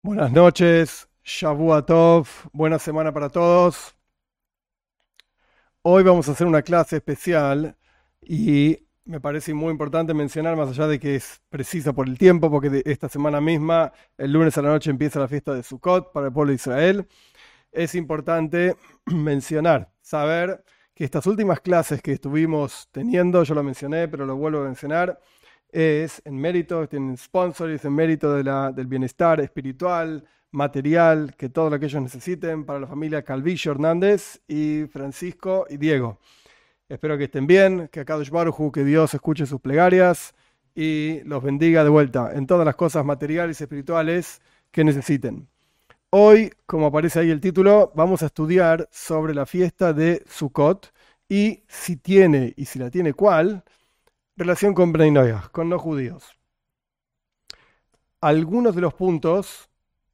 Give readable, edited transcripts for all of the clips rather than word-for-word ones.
Buenas noches, Shavua Tov, buena semana para todos. Hoy vamos a hacer una clase especial y me parece muy importante mencionar, más allá de que es precisa por el tiempo, porque esta semana misma, el lunes a la noche, empieza la fiesta de Sukkot para el pueblo de Israel. Es importante mencionar, saber que estas últimas clases que estuvimos teniendo, yo lo mencioné, pero lo vuelvo a mencionar, es en mérito, tienen sponsors, en mérito del bienestar espiritual, material, que todo lo que ellos necesiten para la familia Calvillo Hernández y Francisco y Diego. Espero que estén bien, que Akadosh Baruj Hu, que Dios escuche sus plegarias y los bendiga de vuelta en todas las cosas materiales y espirituales que necesiten. Hoy, como aparece ahí el título, vamos a estudiar sobre la fiesta de Sukkot y si tiene, y si la tiene cuál, relación con Bnei Noach, con no judíos. Algunos de los puntos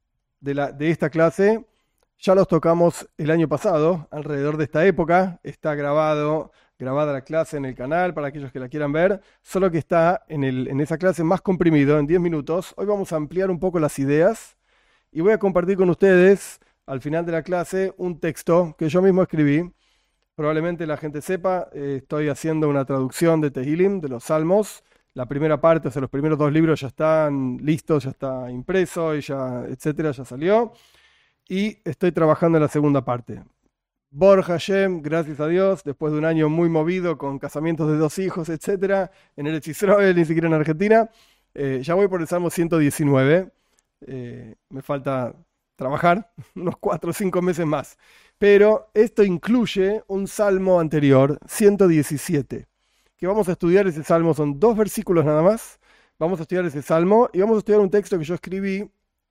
de esta clase ya los tocamos el año pasado, alrededor de esta época. Está grabada la clase en el canal para aquellos que la quieran ver, solo que está en esa clase más comprimido, en 10 minutos. Hoy vamos a ampliar un poco las ideas y voy a compartir con ustedes al final de la clase un texto que yo mismo escribí. Probablemente la gente sepa, estoy haciendo una traducción de Tehilim, de los Salmos. La primera parte, o sea, los primeros dos libros ya están listos, ya está impreso, y ya, etcétera, ya salió. Y estoy trabajando en la segunda parte. Bor Hashem, gracias a Dios, después de un año muy movido con casamientos de dos hijos, etcétera, en Eretz Israel, ni siquiera en Argentina, ya voy por el Salmo 119. Me falta trabajar unos 4 o 5 meses más. Pero esto incluye un salmo anterior, 117, que vamos a estudiar. Ese salmo son 2 versículos nada más. Vamos a estudiar ese salmo y vamos a estudiar un texto que yo escribí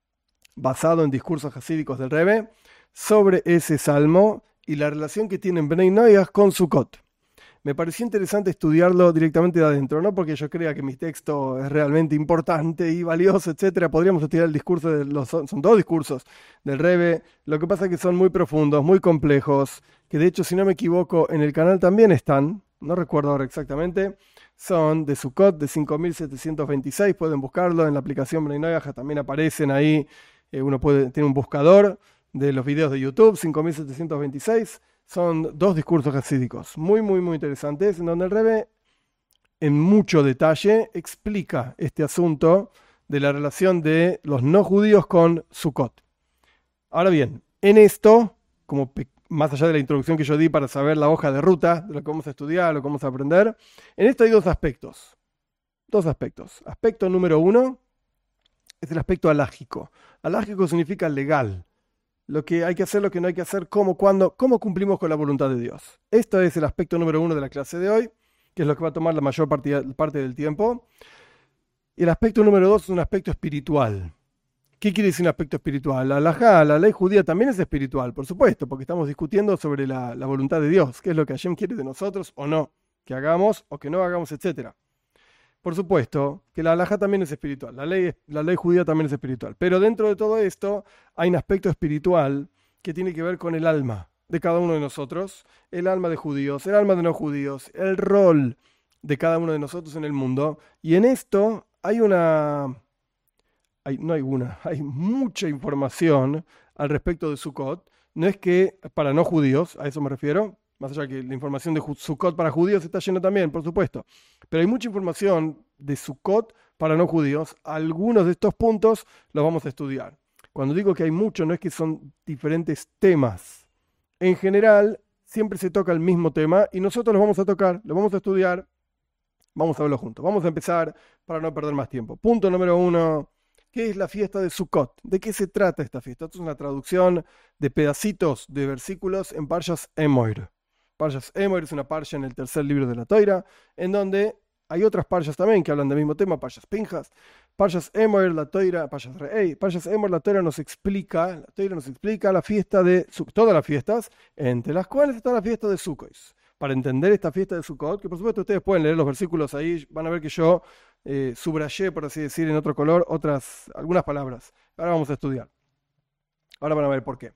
basado en discursos hasídicos del Rebbe sobre ese salmo y la relación que tienen Bnei Noach con Sukkot. Me pareció interesante estudiarlo directamente de adentro, no porque yo crea que mi texto es realmente importante y valioso, etcétera. Podríamos estudiar el discurso son 2 discursos del Rebbe. Lo que pasa es que son muy profundos, muy complejos, que de hecho, si no me equivoco, en el canal también están, no recuerdo ahora exactamente. Son de Sukkot, de 5726, pueden buscarlo en la aplicación Bnei Noach, también aparecen ahí. Tiene un buscador de los videos de YouTube, 5726. Son 2 discursos hasídicos muy, muy, muy interesantes, en donde el Rebbe, en mucho detalle, explica este asunto de la relación de los no judíos con Sukkot. Ahora bien, en esto, más allá de la introducción que yo di para saber la hoja de ruta de lo que vamos a estudiar, lo que vamos a aprender, en esto hay 2 aspectos. 2 aspectos. Aspecto número 1 es el aspecto alágico. Alágico significa legal. Lo que hay que hacer, lo que no hay que hacer, cómo, cuándo, cómo cumplimos con la voluntad de Dios. Esto es el aspecto número 1 de la clase de hoy, que es lo que va a tomar la mayor parte del tiempo. Y el aspecto número 2 es un aspecto espiritual. ¿Qué quiere decir un aspecto espiritual? La halajá, la ley judía también es espiritual, por supuesto, porque estamos discutiendo sobre la voluntad de Dios, qué es lo que Hashem quiere de nosotros o no, que hagamos o que no hagamos, etcétera. Por supuesto que la halajá también es espiritual, la ley judía también es espiritual, pero dentro de todo esto hay un aspecto espiritual que tiene que ver con el alma de cada uno de nosotros, el alma de judíos, el alma de no judíos, el rol de cada uno de nosotros en el mundo. Y en esto hay mucha información al respecto de Sukkot. No es que para no judíos, a eso me refiero, más allá que la información de Sukkot para judíos está llena también, por supuesto. Pero hay mucha información de Sukkot para no judíos. Algunos de estos puntos los vamos a estudiar. Cuando digo que hay mucho, no es que son diferentes temas. En general, siempre se toca el mismo tema y nosotros los vamos a tocar, los vamos a estudiar, vamos a verlo juntos. Vamos a empezar para no perder más tiempo. Punto número 1. ¿Qué es la fiesta de Sukkot? ¿De qué se trata esta fiesta? Esto es una traducción de pedacitos de versículos en Parshas Emoir. Parshas Emoir es una parsha en el tercer libro de la Toira, en donde hay otras parshas también que hablan del mismo tema, Parshas Pinjas. Parshas Emoir, la Toira, Parshas Re'ei. Parshas Emoir, la Toira nos explica la fiesta de Sukkot, todas las fiestas, entre las cuales está la fiesta de Sukkot. Para entender esta fiesta de Sukkot, que por supuesto ustedes pueden leer los versículos ahí, van a ver que yo subrayé, por así decir, en otro color, algunas palabras. Ahora vamos a estudiar. Ahora van a ver por qué.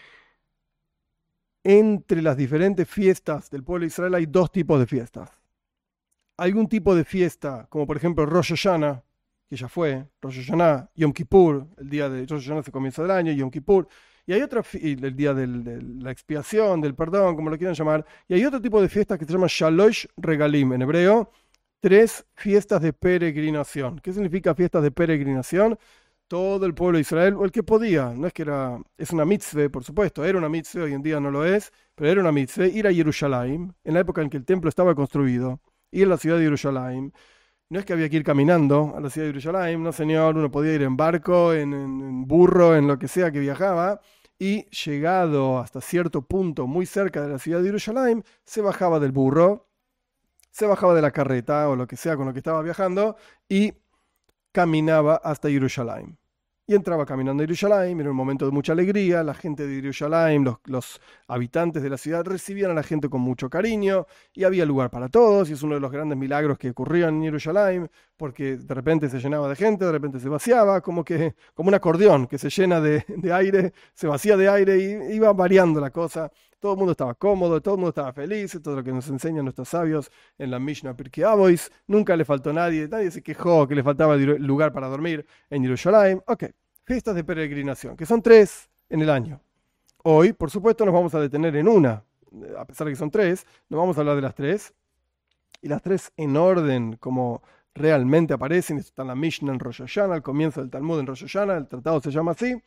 Entre las diferentes fiestas del pueblo de Israel hay 2 tipos de fiestas. Hay un tipo de fiesta, como por ejemplo Rosh Hashanah, que ya fue, Rosh Hashanah, Yom Kippur, el día de Rosh Hashanah es el comienzo del año, Yom Kippur, y hay y el día de la expiación, del perdón, como lo quieran llamar, y hay otro tipo de fiestas que se llaman Shalosh Regalim, en hebreo, 3 fiestas de peregrinación. ¿Qué significa fiestas de peregrinación? Todo el pueblo de Israel, o el que podía, no es que era, es una mitzvah, por supuesto, era una mitzvah, hoy en día no lo es, pero era una mitzvah, ir a Jerusalén, en la época en que el templo estaba construido, ir a la ciudad de Jerusalén. No es que había que ir caminando a la ciudad de Jerusalén, no señor, uno podía ir en barco, en burro, en lo que sea que viajaba, y llegado hasta cierto punto muy cerca de la ciudad de Jerusalén, se bajaba del burro, se bajaba de la carreta o lo que sea con lo que estaba viajando y caminaba hasta Jerusalén. Y entraba caminando a Jerusalén, era un momento de mucha alegría, la gente de Jerusalén, los habitantes de la ciudad recibían a la gente con mucho cariño y había lugar para todos, y es uno de los grandes milagros que ocurrían en Jerusalén, porque de repente se llenaba de gente, de repente se vaciaba, como un acordeón que se llena de aire, se vacía de aire y iba variando la cosa. Todo el mundo estaba cómodo, todo el mundo estaba feliz, todo lo que nos enseñan nuestros sabios en la Mishnah Pirkei Avos. Nunca le faltó nadie se quejó que le faltaba lugar para dormir en Jerusalén. Ok, fiestas de peregrinación, que son 3 en el año. Hoy, por supuesto, nos vamos a detener en una, a pesar de que son 3, nos vamos a hablar de las 3, y las 3 en orden, como realmente aparecen. Está en la Mishnah en Rosh Hashanah, al comienzo del Talmud en Rosh Hashanah, el tratado se llama así: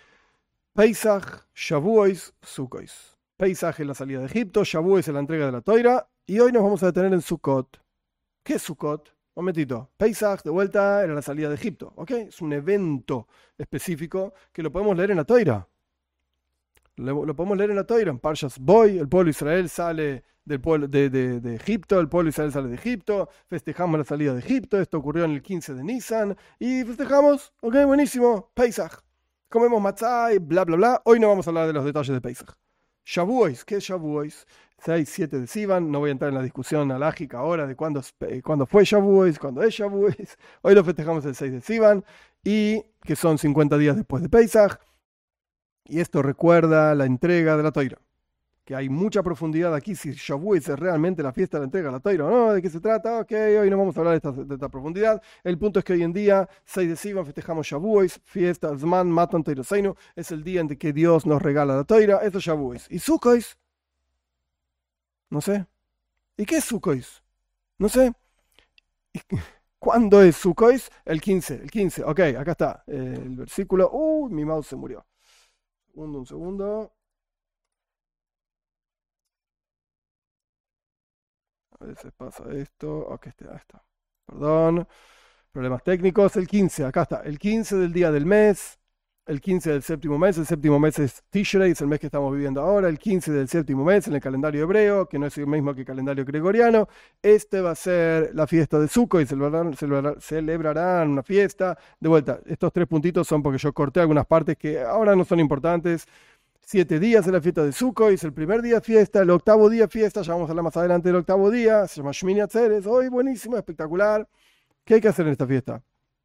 Pesach, Shavuos, Sukkot. Pesach es la salida de Egipto, Shavuos es la entrega de la Toira, y hoy nos vamos a detener en Sukkot. ¿Qué es Sukkot? Un momentito. Pesach, de vuelta, era la salida de Egipto, ¿ok? Es un evento específico que lo podemos leer en la Toira. Lo podemos leer en la Toira, en Parshas Boy, el pueblo de Israel sale del pueblo de Egipto, el pueblo de Israel sale de Egipto, festejamos la salida de Egipto, esto ocurrió en el 15 de Nisan, y festejamos, ok, buenísimo, Pesach. Comemos matzah y bla, bla, bla. Hoy no vamos a hablar de los detalles de Pesach. Shavuos, ¿qué es Shavuos? 6, 7 de Sivan, no voy a entrar en la discusión alágica ahora de cuándo fue Shavuos, cuándo es Shavuos. Hoy lo festejamos el 6 de Sivan, y que son 50 días después de Pesach. Y esto recuerda la entrega de la Toira, que hay mucha profundidad aquí, si Shavuos es realmente la fiesta de la entrega de la Toira o no, de qué se trata. Ok, hoy no vamos a hablar de esta profundidad. El punto es que hoy en día, 6 de Sivan, festejamos Shavuos, fiesta, Zman, Matan Toiroseinu, es el día en que Dios nos regala la Toira, eso es Shavuos. ¿Y Sukkot? No sé. ¿Y qué es Sukkot? No sé. ¿Cuándo es Sukkot? El 15, ok, acá está el versículo. Mi mouse se murió. Un segundo. A veces pasa esto. Ok, ahí está. Perdón. Problemas técnicos. El 15, acá está. El 15 del día del mes. El 15 del séptimo mes. El séptimo mes es Tishrei, es el mes que estamos viviendo ahora. El 15 del séptimo mes en el calendario hebreo, que no es el mismo que el calendario gregoriano. Este va a ser la fiesta de Sukkot y celebrarán una fiesta. De vuelta, estos 3 puntitos son porque yo corté algunas partes que ahora no son importantes. 7 días es la fiesta de Sukkot, es el primer día fiesta, el octavo día fiesta, ya vamos a hablar más adelante del octavo día, se llama Shmini Atzeres, hoy buenísimo, espectacular. ¿Qué hay que hacer en esta fiesta?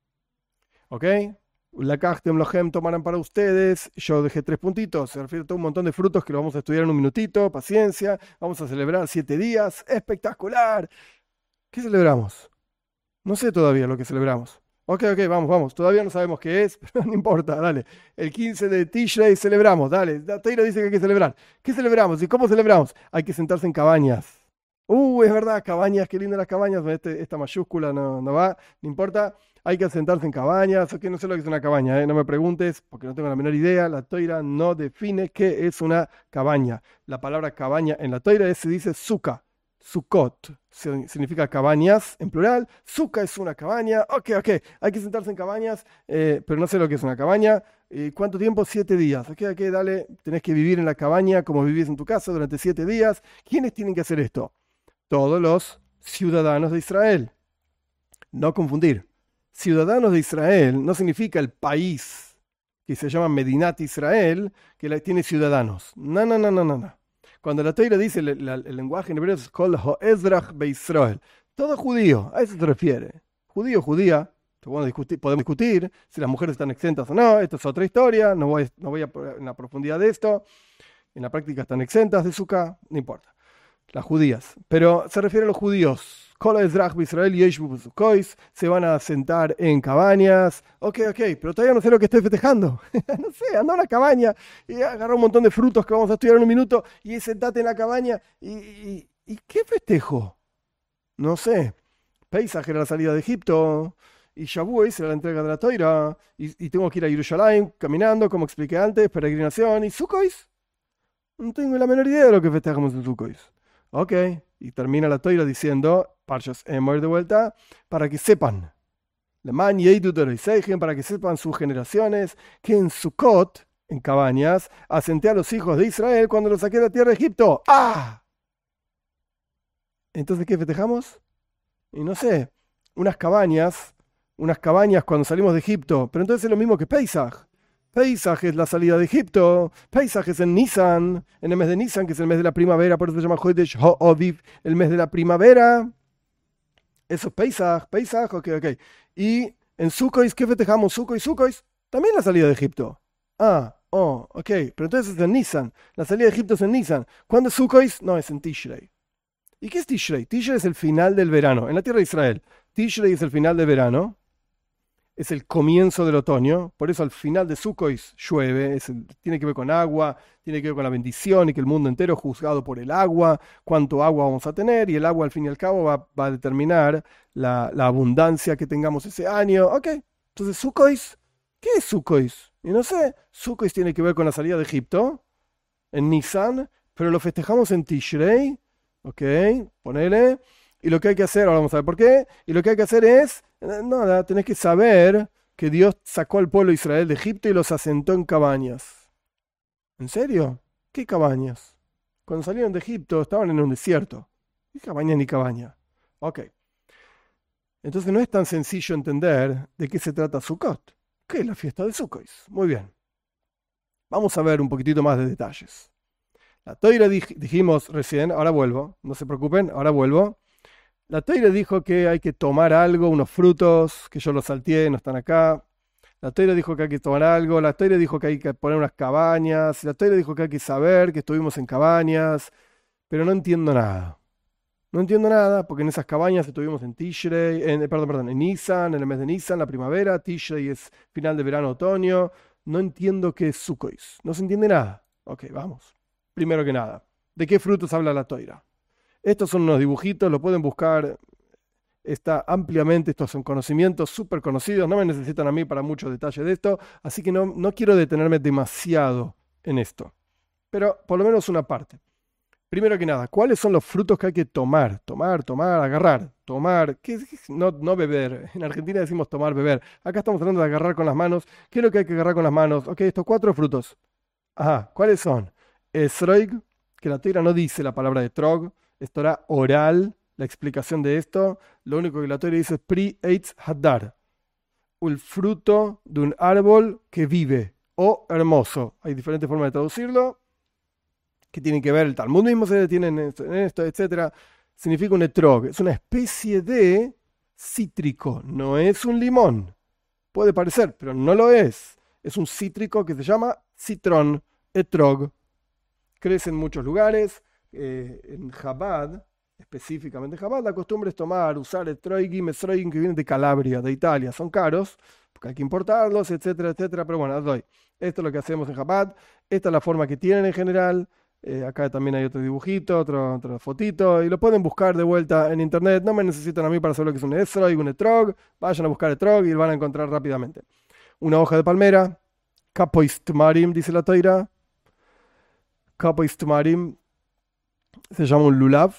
¿Ok? Lakachtem lohem, tomarán para ustedes, yo dejé 3 puntitos, se refiere a todo un montón de frutos que lo vamos a estudiar en un minutito, paciencia, vamos a celebrar 7 días, espectacular. ¿Qué celebramos? No sé todavía lo que celebramos. Ok, vamos. Todavía no sabemos qué es, pero no importa, dale. El 15 de Tishrei celebramos, dale. La Torá dice que hay que celebrar. ¿Qué celebramos? ¿Y cómo celebramos? Hay que sentarse en cabañas. Es verdad, cabañas, qué lindas las cabañas. Esta mayúscula no va, no importa. Hay que sentarse en cabañas. Ok, no sé lo que es una cabaña, no me preguntes, porque no tengo la menor idea. La Torá no define qué es una cabaña. La palabra cabaña en la Torá se dice sukkah. Sukkot significa cabañas en plural. Sukkah es una cabaña. Ok, hay que sentarse en cabañas, pero no sé lo que es una cabaña. ¿Cuánto tiempo? 7 días. Ok, dale, tenés que vivir en la cabaña como vivís en tu casa durante 7 días. ¿Quiénes tienen que hacer esto? Todos los ciudadanos de Israel. No confundir. Ciudadanos de Israel no significa el país que se llama Medinat Israel, que tiene ciudadanos. No. Cuando la Torá dice el lenguaje en hebreo es Kol Ha'ezrach Be'Israel, todo judío, a eso se refiere. Judío, judía, podemos discutir si las mujeres están exentas o no, esto es otra historia, no voy en la profundidad de esto, en la práctica están exentas de Sukkah, no importa. las judías, pero se refiere a los judíos. Kol Ezrach Israel Yeshu Besukois, se van a sentar en cabañas. Ok, pero todavía no sé lo que estoy festejando. No sé, anda a una cabaña y agarra un montón de frutos que vamos a estudiar en un minuto y sentate en la cabaña. ¿Y qué festejo? No sé. Pesaj era la salida de Egipto y Shavuot era la entrega de la Toira y tengo que ir a Jerusalén caminando, como expliqué antes, peregrinación y Sukkot. No tengo la menor idea de lo que festejamos en Sukkot. Ok, y termina la Toira diciendo, Parshas Emor de vuelta, para que sepan, para que sepan sus generaciones, que en Sukkot, en cabañas, asenté a los hijos de Israel cuando los saqué de la tierra de Egipto. ¡Ah! Entonces, ¿qué festejamos? Y no sé, unas cabañas cuando salimos de Egipto, pero entonces es lo mismo que Pesaj. Pesaj es la salida de Egipto, Pesaj es en Nisan, en el mes de Nisan, que es el mes de la primavera, por eso se llama Chodesh HaAviv, el mes de la primavera. Eso es Pesaj, ok. Y en Sukkot, ¿qué festejamos? Sukkot, también la salida de Egipto. Ok, pero entonces es en Nisan, la salida de Egipto es en Nisan. ¿Cuándo es Sukkot? No, es en Tishrei. ¿Y qué es Tishrei? Tishrei es el final del verano, en la tierra de Israel. Tishrei es el final del verano, es el comienzo del otoño, por eso al final de Sukkot llueve, tiene que ver con agua, tiene que ver con la bendición y que el mundo entero es juzgado por el agua, cuánto agua vamos a tener, y el agua al fin y al cabo va a determinar la abundancia que tengamos ese año. Ok, entonces Sukkot, ¿qué es Sukkot? Y no sé, Sukkot tiene que ver con la salida de Egipto, en Nisan, pero lo festejamos en Tishrei. Ok, ponele. Y lo que hay que hacer, ahora vamos a ver por qué. Y lo que hay que hacer es, nada, tenés que saber que Dios sacó al pueblo de Israel de Egipto y los asentó en cabañas. ¿En serio? ¿Qué cabañas? Cuando salieron de Egipto estaban en un desierto. ¿Qué cabaña ni cabaña? Ok. Entonces no es tan sencillo entender de qué se trata Sukkot. ¿Qué es la fiesta de Sukkot? Muy bien. Vamos a ver un poquitito más de detalles. La Toira dijimos recién, ahora vuelvo, no se preocupen, ahora vuelvo. La Toira dijo que hay que tomar algo, unos frutos, que yo los salteé, no están acá. La Toira dijo que hay que tomar algo, la Toira dijo que hay que poner unas cabañas, la Toira dijo que hay que saber que estuvimos en cabañas, pero no entiendo nada. No entiendo nada, porque en esas cabañas estuvimos en Tishrei, en Nisan, en el mes de Nisan, la primavera, Tishrei es final de verano, otoño. No entiendo qué es Sukkot, no se entiende nada. Ok, vamos. Primero que nada, ¿de qué frutos habla la Toira? Estos son unos dibujitos, lo pueden buscar, está ampliamente, estos son conocimientos súper conocidos, no me necesitan a mí para muchos detalles de esto, así que no quiero detenerme demasiado en esto, pero por lo menos una parte. Primero que nada, ¿cuáles son los frutos que hay que tomar? Agarrar, tomar, no beber. En Argentina decimos tomar, beber. Acá estamos hablando de agarrar con las manos. ¿Qué es lo que hay que agarrar con las manos? Ok, estos 4 frutos. Ajá, ¿cuáles son? Esroig, que la Torá no dice la palabra de trog, es Torá oral, la explicación de esto. Lo único que la Torá dice es Pri Eitz Hadar, el fruto de un árbol que vive, o hermoso. Hay diferentes formas de traducirlo, que tienen que ver, el Talmud mismo se detiene en esto, etc. Significa un etrog, es una especie de cítrico, no es un limón. Puede parecer, pero no lo es. Es un cítrico que se llama citrón, etrog. Crece en muchos lugares. En Chabad, específicamente en Chabad, la costumbre es usar etroigim, estroigim que vienen de Calabria, de Italia. Son caros, porque hay que importarlos, etcétera. Pero bueno, os doy. Esto es lo que hacemos en Chabad. Esta es la forma que tienen en general. Acá también hay otro dibujito, otra fotito, y lo pueden buscar de vuelta en internet. No me necesitan a mí para saber lo que es un estroig, un etrog. Vayan a buscar etrog y lo van a encontrar rápidamente. Una hoja de palmera, kapoistmarim, dice la Toira. Kapoistmarim se llama un lulav.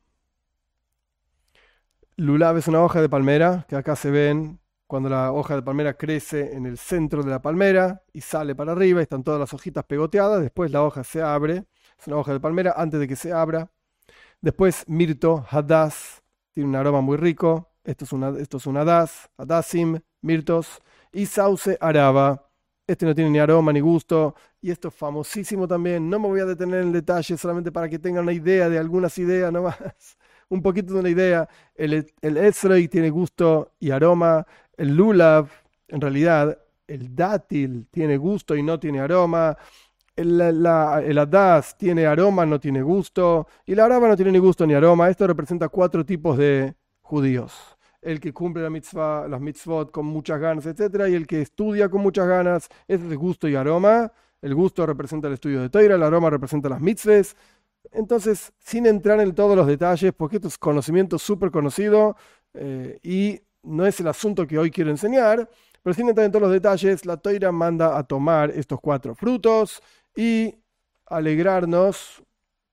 Lulav es una hoja de palmera que acá se ven cuando la hoja de palmera crece en el centro de la palmera y sale para arriba, y están todas las hojitas pegoteadas. Después la hoja se abre. Es una hoja de palmera antes de que se abra. Después mirto, hadas, tiene un aroma muy rico. Esto es un hadas, hadasim, mirtos. Y sauce araba. Este no tiene ni aroma ni gusto. Y esto es famosísimo también. No me voy a detener en detalle, solamente para que tengan una idea de algunas ideas nomás. Un poquito de una idea. El esrei tiene gusto y aroma. El lulav, en realidad, el dátil tiene gusto y no tiene aroma. el hadas tiene aroma, no tiene gusto, y la araba no tiene ni gusto ni aroma. Esto representa cuatro tipos de judíos. El que cumple la mitzvah, las mitzvot con muchas ganas, etcétera, y el que estudia con muchas ganas, ese es gusto y aroma. El gusto representa el estudio de Torah, el aroma representa las mitzvahs. Entonces, sin entrar en todos los detalles, porque esto es conocimiento súper conocido y no es el asunto que hoy quiero enseñar, pero sin entrar en todos los detalles, la Torah manda a tomar estos cuatro frutos y alegrarnos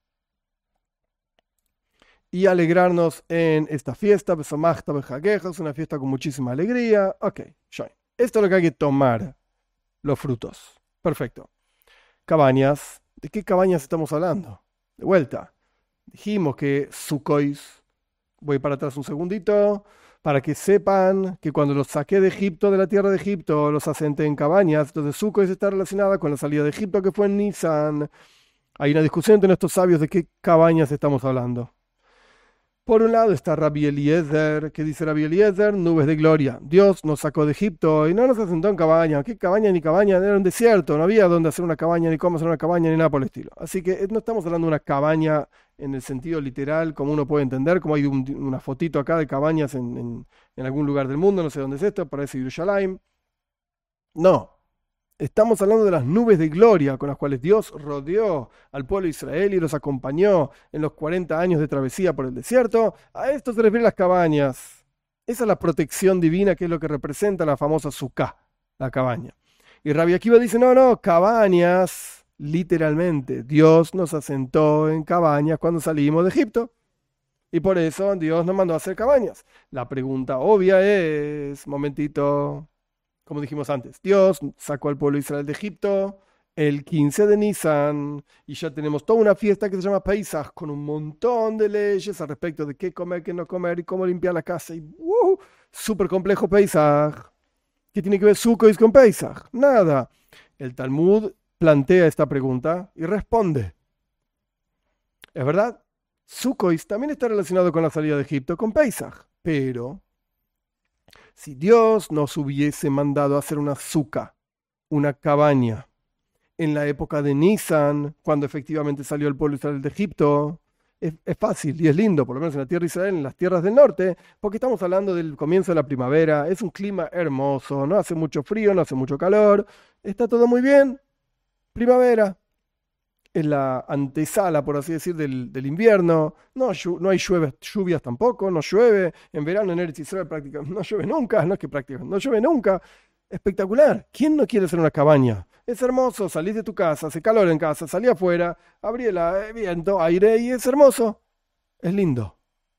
en esta fiesta. Besamachta bejageja, es una fiesta con muchísima alegría. Ok, esto es lo que hay que tomar, los frutos. Perfecto. Cabañas. ¿De qué cabañas estamos hablando? De vuelta. Dijimos que Sukois, voy para atrás un segundito, para que sepan que cuando los saqué de Egipto, de la tierra de Egipto, los asenté en cabañas. Entonces Sukois está relacionada con la salida de Egipto, que fue en Nisan. Hay una discusión entre nuestros sabios de qué cabañas estamos hablando. Por un lado está Rabbi Eliezer, que dice Rabbi Eliezer, nubes de gloria. Dios nos sacó de Egipto y no nos asentó en cabaña. ¿Qué cabaña ni cabaña? Era un desierto, no había dónde hacer una cabaña, ni cómo hacer una cabaña, ni nada por el estilo. Así que no estamos hablando de una cabaña en el sentido literal, como uno puede entender, como hay una fotito acá de cabañas en algún lugar del mundo, no sé dónde es esto, parece Yerushalayim. No. Estamos hablando de las nubes de gloria con las cuales Dios rodeó al pueblo de Israel y los acompañó en los 40 años de travesía por el desierto. A esto se refieren las cabañas. Esa es la protección divina, que es lo que representa la famosa Sukkah, la cabaña. Y Rabbi Akiva dice, no, cabañas, literalmente. Dios nos asentó en cabañas cuando salimos de Egipto. Y por eso Dios nos mandó a hacer cabañas. La pregunta obvia es, momentito, como dijimos antes, Dios sacó al pueblo de Israel de Egipto el 15 de Nisan y ya tenemos toda una fiesta que se llama Pesach con un montón de leyes al respecto de qué comer, qué no comer y cómo limpiar la casa. Y súper complejo Pesach. ¿Qué tiene que ver Sukkot con Pesach? Nada. El Talmud plantea esta pregunta y responde. Es verdad, Sukkot también está relacionado con la salida de Egipto, con Pesach, pero si Dios nos hubiese mandado a hacer una sukkah, una cabaña, en la época de Nisan, cuando efectivamente salió el pueblo de Israel de Egipto, es fácil y es lindo, por lo menos en la tierra de Israel, en las tierras del norte, porque estamos hablando del comienzo de la primavera, es un clima hermoso, no hace mucho frío, no hace mucho calor, está todo muy bien, primavera. Es la antesala, por así decir, del invierno. No hay lluvias tampoco, no llueve. En verano en Eretz Israel prácticamente no llueve nunca, no es que prácticamente no llueve nunca. Espectacular. ¿Quién no quiere hacer una cabaña? Es hermoso, salís de tu casa, hace calor en casa, salí afuera, abrí el viento, aire y es hermoso. Es lindo.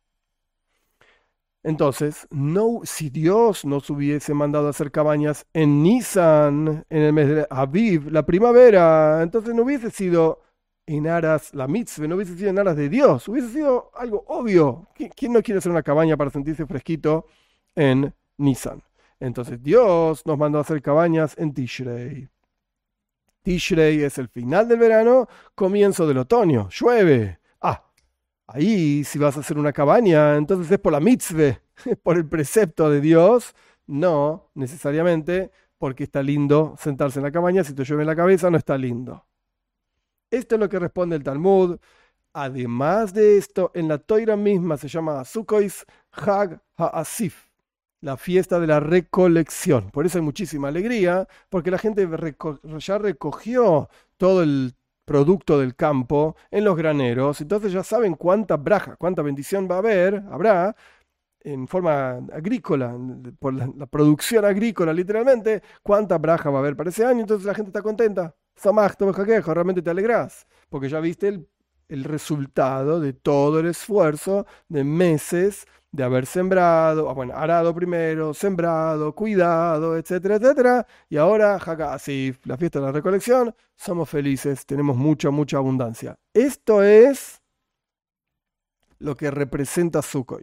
Entonces, si Dios nos hubiese mandado a hacer cabañas en Nisan, en el mes de Aviv, la primavera, entonces no hubiese sido en aras la mitzvah, no hubiese sido en aras de Dios, hubiese sido algo obvio. ¿Quién no quiere hacer una cabaña para sentirse fresquito en Nisan? Entonces Dios nos mandó a hacer cabañas en Tishrei. Tishrei es el final del verano, comienzo del otoño, llueve. Ahí, si vas a hacer una cabaña, entonces es por la mitzvah, por el precepto de Dios, no necesariamente porque está lindo sentarse en la cabaña. Si te llueve en la cabeza, no está lindo. Esto es lo que responde el Talmud. Además de esto, en la Toira misma se llama Sukois Hag HaAsif, la fiesta de la recolección. Por eso hay muchísima alegría, porque la gente ya recogió todo el producto del campo en los graneros, entonces ya saben cuánta braja, cuánta bendición habrá en forma agrícola, por la producción agrícola literalmente, cuánta braja va a haber para ese año, entonces la gente está contenta. Realmente te alegrás, porque ya viste el resultado de todo el esfuerzo de meses de haber sembrado, arado primero, sembrado, cuidado, etcétera, etcétera. Y ahora, así, la fiesta de la recolección, somos felices, tenemos mucha, mucha abundancia. Esto es lo que representa Sukkot.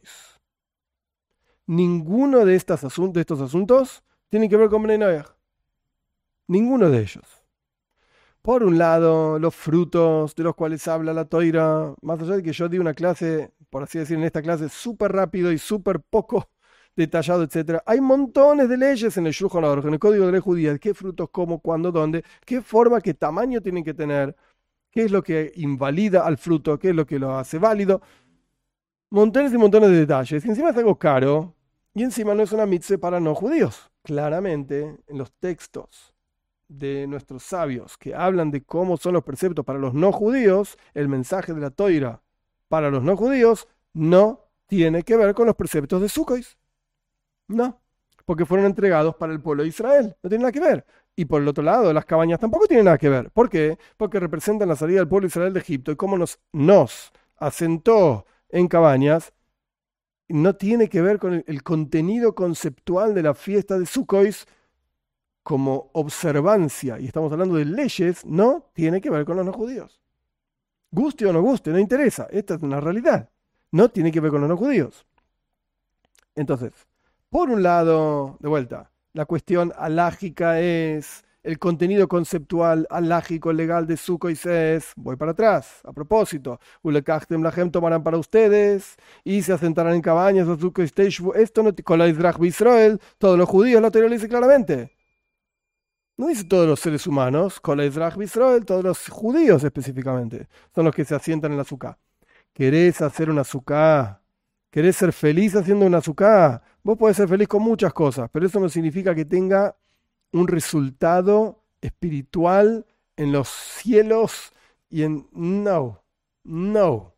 Ninguno de estos asuntos tiene que ver con Bnei Noach. Ninguno de ellos. Por un lado, los frutos de los cuales habla la Toira, más allá de que yo di una clase, por así decir, en esta clase súper rápido y súper poco detallado, etcétera. Hay montones de leyes en el Shulchan Aruch, en el Código de Ley Judía, qué frutos, cómo, cuándo, dónde, qué forma, qué tamaño tienen que tener, qué es lo que invalida al fruto, qué es lo que lo hace válido. Montones y montones de detalles. Y encima es algo caro, y encima no es una mitzvah para no judíos. Claramente, en los textos de nuestros sabios que hablan de cómo son los preceptos para los no judíos, el mensaje de la Toira para los no judíos no tiene que ver con los preceptos de Sukkot. No, porque fueron entregados para el pueblo de Israel. No tiene nada que ver. Y por el otro lado, las cabañas tampoco tienen nada que ver. ¿Por qué? Porque representan la salida del pueblo de Israel de Egipto y cómo nos asentó en cabañas. No tiene que ver con el contenido conceptual de la fiesta de Sukkot como observancia, y estamos hablando de leyes, no tiene que ver con los no judíos. Guste o no guste, no interesa. Esta es una realidad. No tiene que ver con los no judíos. Entonces, por un lado, de vuelta, la cuestión alágica es el contenido conceptual alágico legal de Sukkot es, voy para atrás, a propósito, Ulekachtem Lahem tomarán para ustedes y se asentarán en cabañas, esto no, con la Israel Israel, todos los judíos, la teoría lo dice claramente. No dice todos los seres humanos, con la Israel Israel, todos los judíos específicamente, son los que se asientan en la azúcar. ¿Querés hacer una azúcar? ¿Querés ser feliz haciendo una azúcar? Vos podés ser feliz con muchas cosas, pero eso no significa que tenga un resultado espiritual en los cielos y en... No, no.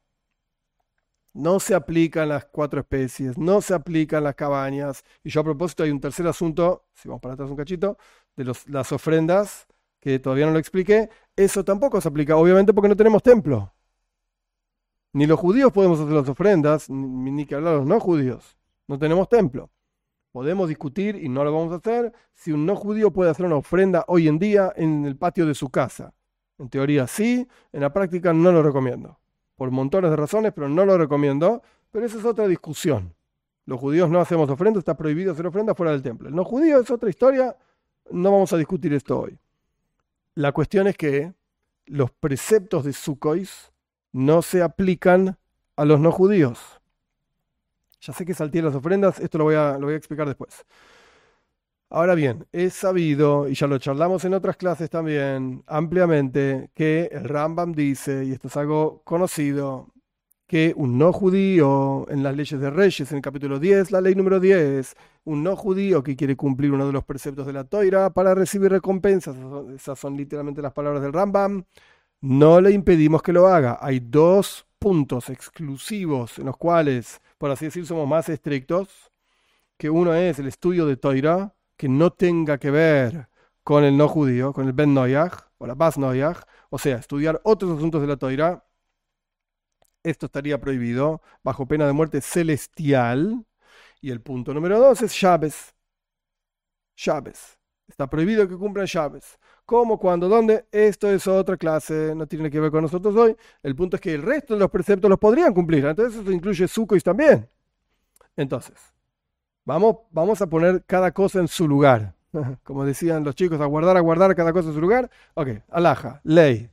No se aplican las 4 especies, no se aplican las cabañas. Y yo a propósito hay un tercer asunto, si vamos para atrás un cachito, de las ofrendas, que todavía no lo expliqué. Eso tampoco se aplica, obviamente porque no tenemos templo. Ni los judíos podemos hacer las ofrendas, ni que hablar los no judíos. No tenemos templo. Podemos discutir, y no lo vamos a hacer, si un no judío puede hacer una ofrenda hoy en día en el patio de su casa. En teoría sí, en la práctica no lo recomiendo. Por montones de razones, pero no lo recomiendo. Pero esa es otra discusión. Los judíos no hacemos ofrendas, está prohibido hacer ofrendas fuera del templo. El no judío es otra historia, no vamos a discutir esto hoy. La cuestión es que los preceptos de Sukkot no se aplican a los no judíos. Ya sé que salté las ofrendas, esto lo voy a explicar después. Ahora bien, es sabido, y ya lo charlamos en otras clases también, ampliamente, que el Rambam dice, y esto es algo conocido, que un no judío, en las leyes de Reyes, en el capítulo 10, la ley número 10, un no judío que quiere cumplir uno de los preceptos de la Toira para recibir recompensas, esas son literalmente las palabras del Rambam, no le impedimos que lo haga. Hay 2 puntos exclusivos en los cuales, por así decir, somos más estrictos, que uno es el estudio de Toira, que no tenga que ver con el no judío, con el Ben Noyaj o la Bas Noyaj, o sea, estudiar otros asuntos de la Toira. Esto estaría prohibido bajo pena de muerte celestial. Y el punto número 2 es Shabbos. Shabbos. Está prohibido que cumplan Shabbos. ¿Cómo, cuándo, dónde? Esto es otra clase, no tiene que ver con nosotros hoy. El punto es que el resto de los preceptos los podrían cumplir. Entonces eso incluye Sukkot también. Entonces, vamos a poner cada cosa en su lugar. Como decían los chicos, a guardar cada cosa en su lugar. Ok, alhaja, ley.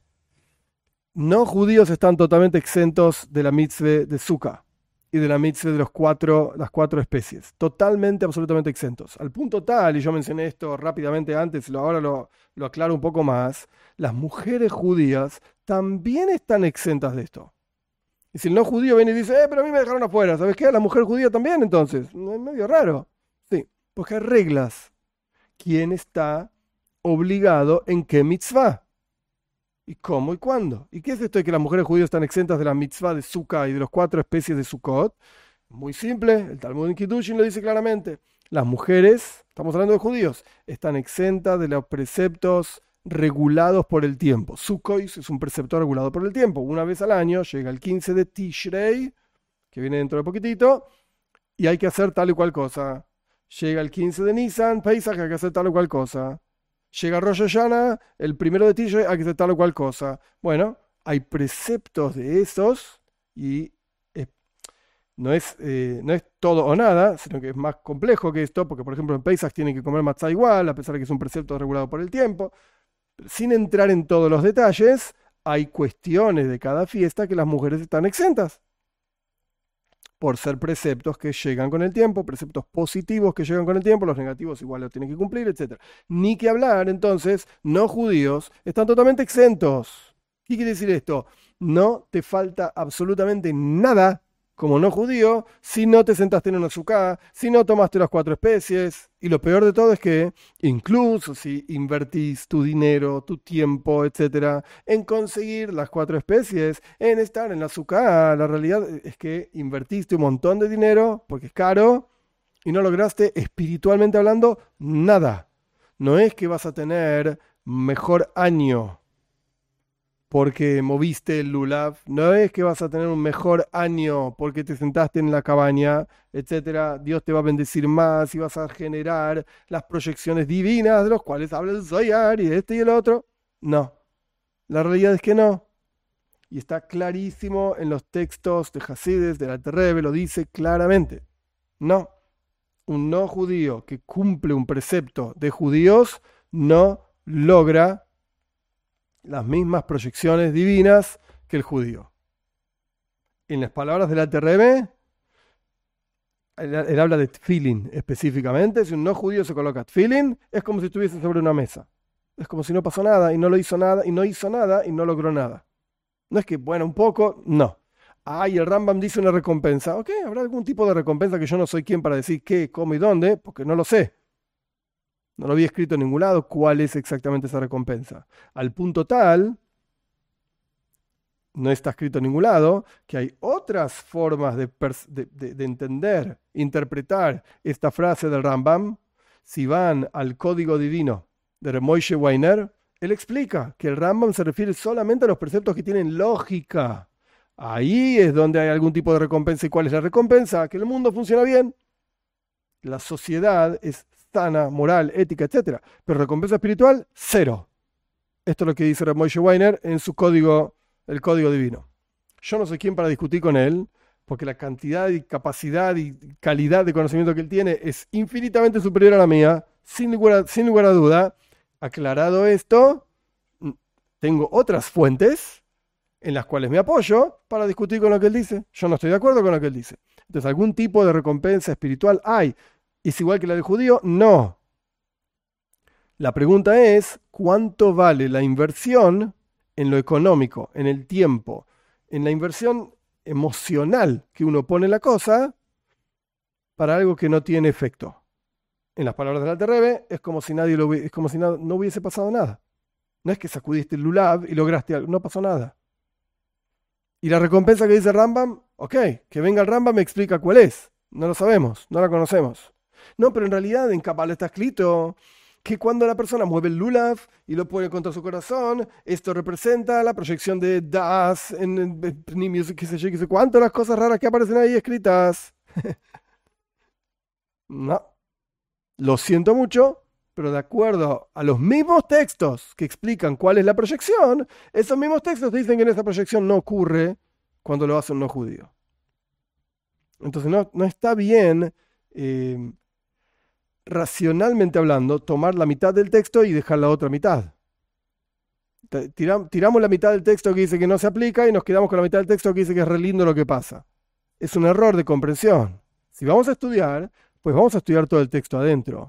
No judíos están totalmente exentos de la mitzvah de Sukkah y de la mitzvah de las 4 especies. Totalmente, absolutamente exentos. Al punto tal, y yo mencioné esto rápidamente antes, ahora lo aclaro un poco más, las mujeres judías también están exentas de esto. Y si el no judío viene y dice, pero a mí me dejaron afuera, ¿sabes qué? La mujer judía también, entonces. Es medio raro. Sí, porque hay reglas. ¿Quién está obligado en qué mitzvah? ¿Y cómo y cuándo? ¿Y qué es esto de que las mujeres judías están exentas de la mitzvah de Sukkah y de las 4 especies de Sukkot? Muy simple, el Talmud en Kiddushin lo dice claramente. Las mujeres, estamos hablando de judíos, están exentas de los preceptos regulados por el tiempo. Sukkot es un precepto regulado por el tiempo. Una vez al año llega el 15 de Tishrei, que viene dentro de poquitito, y hay que hacer tal y cual cosa. Llega el 15 de Nisan, Pesach, hay que hacer tal o cual cosa. Llega Rosh Hashanah, el 1 de Tishrei, hay que hacer tal o cual cosa. Bueno, hay preceptos de esos y no es todo o nada, sino que es más complejo que esto, porque por ejemplo en Pesach tienen que comer matzah igual, a pesar de que es un precepto regulado por el tiempo. Pero sin entrar en todos los detalles, hay cuestiones de cada fiesta que las mujeres están exentas. por ser preceptos que llegan con el tiempo, preceptos positivos que llegan con el tiempo, los negativos igual los tienen que cumplir, etc. Ni que hablar, entonces, no judíos están totalmente exentos. ¿Qué quiere decir esto? No te falta absolutamente nada como no judío si no te sentaste en una suká, si no tomaste las 4 especies. Y lo peor de todo es que incluso si invertís tu dinero, tu tiempo, etcétera, en conseguir las 4 especies, en estar en la suká, la realidad es que invertiste un montón de dinero porque es caro y no lograste espiritualmente hablando nada. No es que vas a tener mejor año porque moviste el lulav, no es que vas a tener un mejor año porque te sentaste en la cabaña, etcétera. Dios te va a bendecir más y vas a generar las proyecciones divinas de los cuales habla el Zohar y este y el otro. No, la realidad es que no. Y está clarísimo en los textos de Hasides, del Alter Rebbe, lo dice claramente. No, un no judío que cumple un precepto de judíos no logra las mismas proyecciones divinas que el judío. En las palabras del Alter Rebbe, él habla de tfilin específicamente. Si un no judío se coloca tfilin, es como si estuviese sobre una mesa. Es como si no pasó nada y no lo hizo nada y no hizo nada y no logró nada. No es que, bueno, un poco, no. Y el Rambam dice una recompensa. Ok, habrá algún tipo de recompensa que yo no soy quien para decir qué, cómo y dónde, porque no lo sé. No lo había escrito en ningún lado cuál es exactamente esa recompensa. Al punto tal, no está escrito en ningún lado, que hay otras formas de entender, interpretar esta frase del Rambam. Si van al código divino de Reb Moshe Weiner, él explica que el Rambam se refiere solamente a los preceptos que tienen lógica. Ahí es donde hay algún tipo de recompensa. ¿Y cuál es la recompensa? Que el mundo funciona bien. La sociedad es sana, moral, ética, etc. Pero recompensa espiritual, cero. Esto es lo que dice Reb Moshe Weiner en su código, el código divino. Yo no soy quien para discutir con él, porque la cantidad y capacidad y calidad de conocimiento que él tiene es infinitamente superior a la mía, sin lugar a duda. Aclarado esto, tengo otras fuentes en las cuales me apoyo para discutir con lo que él dice. Yo no estoy de acuerdo con lo que él dice. Entonces, ¿algún tipo de recompensa espiritual hay? ¿Es igual que la del judío? No. La pregunta es, ¿cuánto vale la inversión en lo económico, en el tiempo, en la inversión emocional que uno pone en la cosa para algo que no tiene efecto? En las palabras del Alter Rebbe, es como si es como si no hubiese pasado nada. No es que sacudiste el lulav y lograste algo, no pasó nada. Y la recompensa que dice Rambam, ok, que venga el Rambam me explica cuál es. No lo sabemos, no la conocemos. No, pero en realidad en Kabbalah está escrito que cuando la persona mueve el lulav y lo pone contra su corazón, esto representa la proyección de Das en Pnimius, qué sé yo, qué sé cuánto, las cosas raras que aparecen ahí escritas. No, lo siento mucho, pero de acuerdo a los mismos textos que explican cuál es la proyección, esos mismos textos dicen que en esa proyección no ocurre cuando lo hace un no judío. Entonces no está bien, racionalmente hablando, tomar la mitad del texto y dejar la otra mitad. Tiramos la mitad del texto que dice que no se aplica y nos quedamos con la mitad del texto que dice que es re lindo lo que pasa. Es un error de comprensión. Si vamos a estudiar, pues vamos a estudiar todo el texto adentro.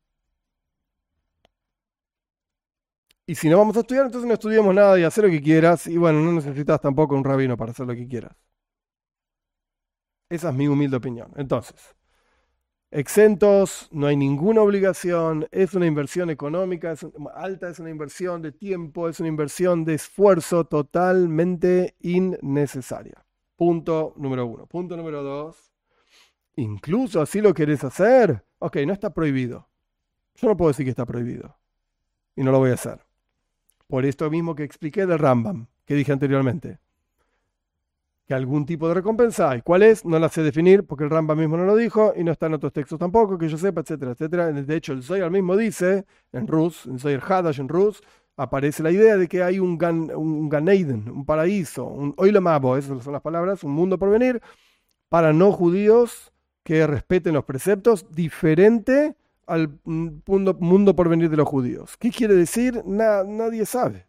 Y si no vamos a estudiar, entonces no estudiamos nada y hacer lo que quieras. Y bueno, no necesitas tampoco un rabino para hacer lo que quieras. Esa es mi humilde opinión. Entonces, exentos, no hay ninguna obligación, es una inversión económica, alta, es una inversión de tiempo, es una inversión de esfuerzo totalmente innecesaria. Punto número 1. Punto número 2. Incluso así lo querés hacer. Ok, no está prohibido. Yo no puedo decir que está prohibido. Y no lo voy a hacer. Por esto mismo que expliqué del Rambam, que dije anteriormente. Que algún tipo de recompensa hay. ¿Cuál es? No la sé definir porque el Rambam mismo no lo dijo y no está en otros textos tampoco, que yo sepa, etcétera, etcétera. De hecho, el Zohar mismo dice, en Rus, en Zohar Hadash, en Rus, aparece la idea de que hay un Gan Eden, un paraíso, un Olam Haba, esas son las palabras, un mundo por venir, para no judíos que respeten los preceptos, diferente al mundo por venir de los judíos. ¿Qué quiere decir? Nadie sabe.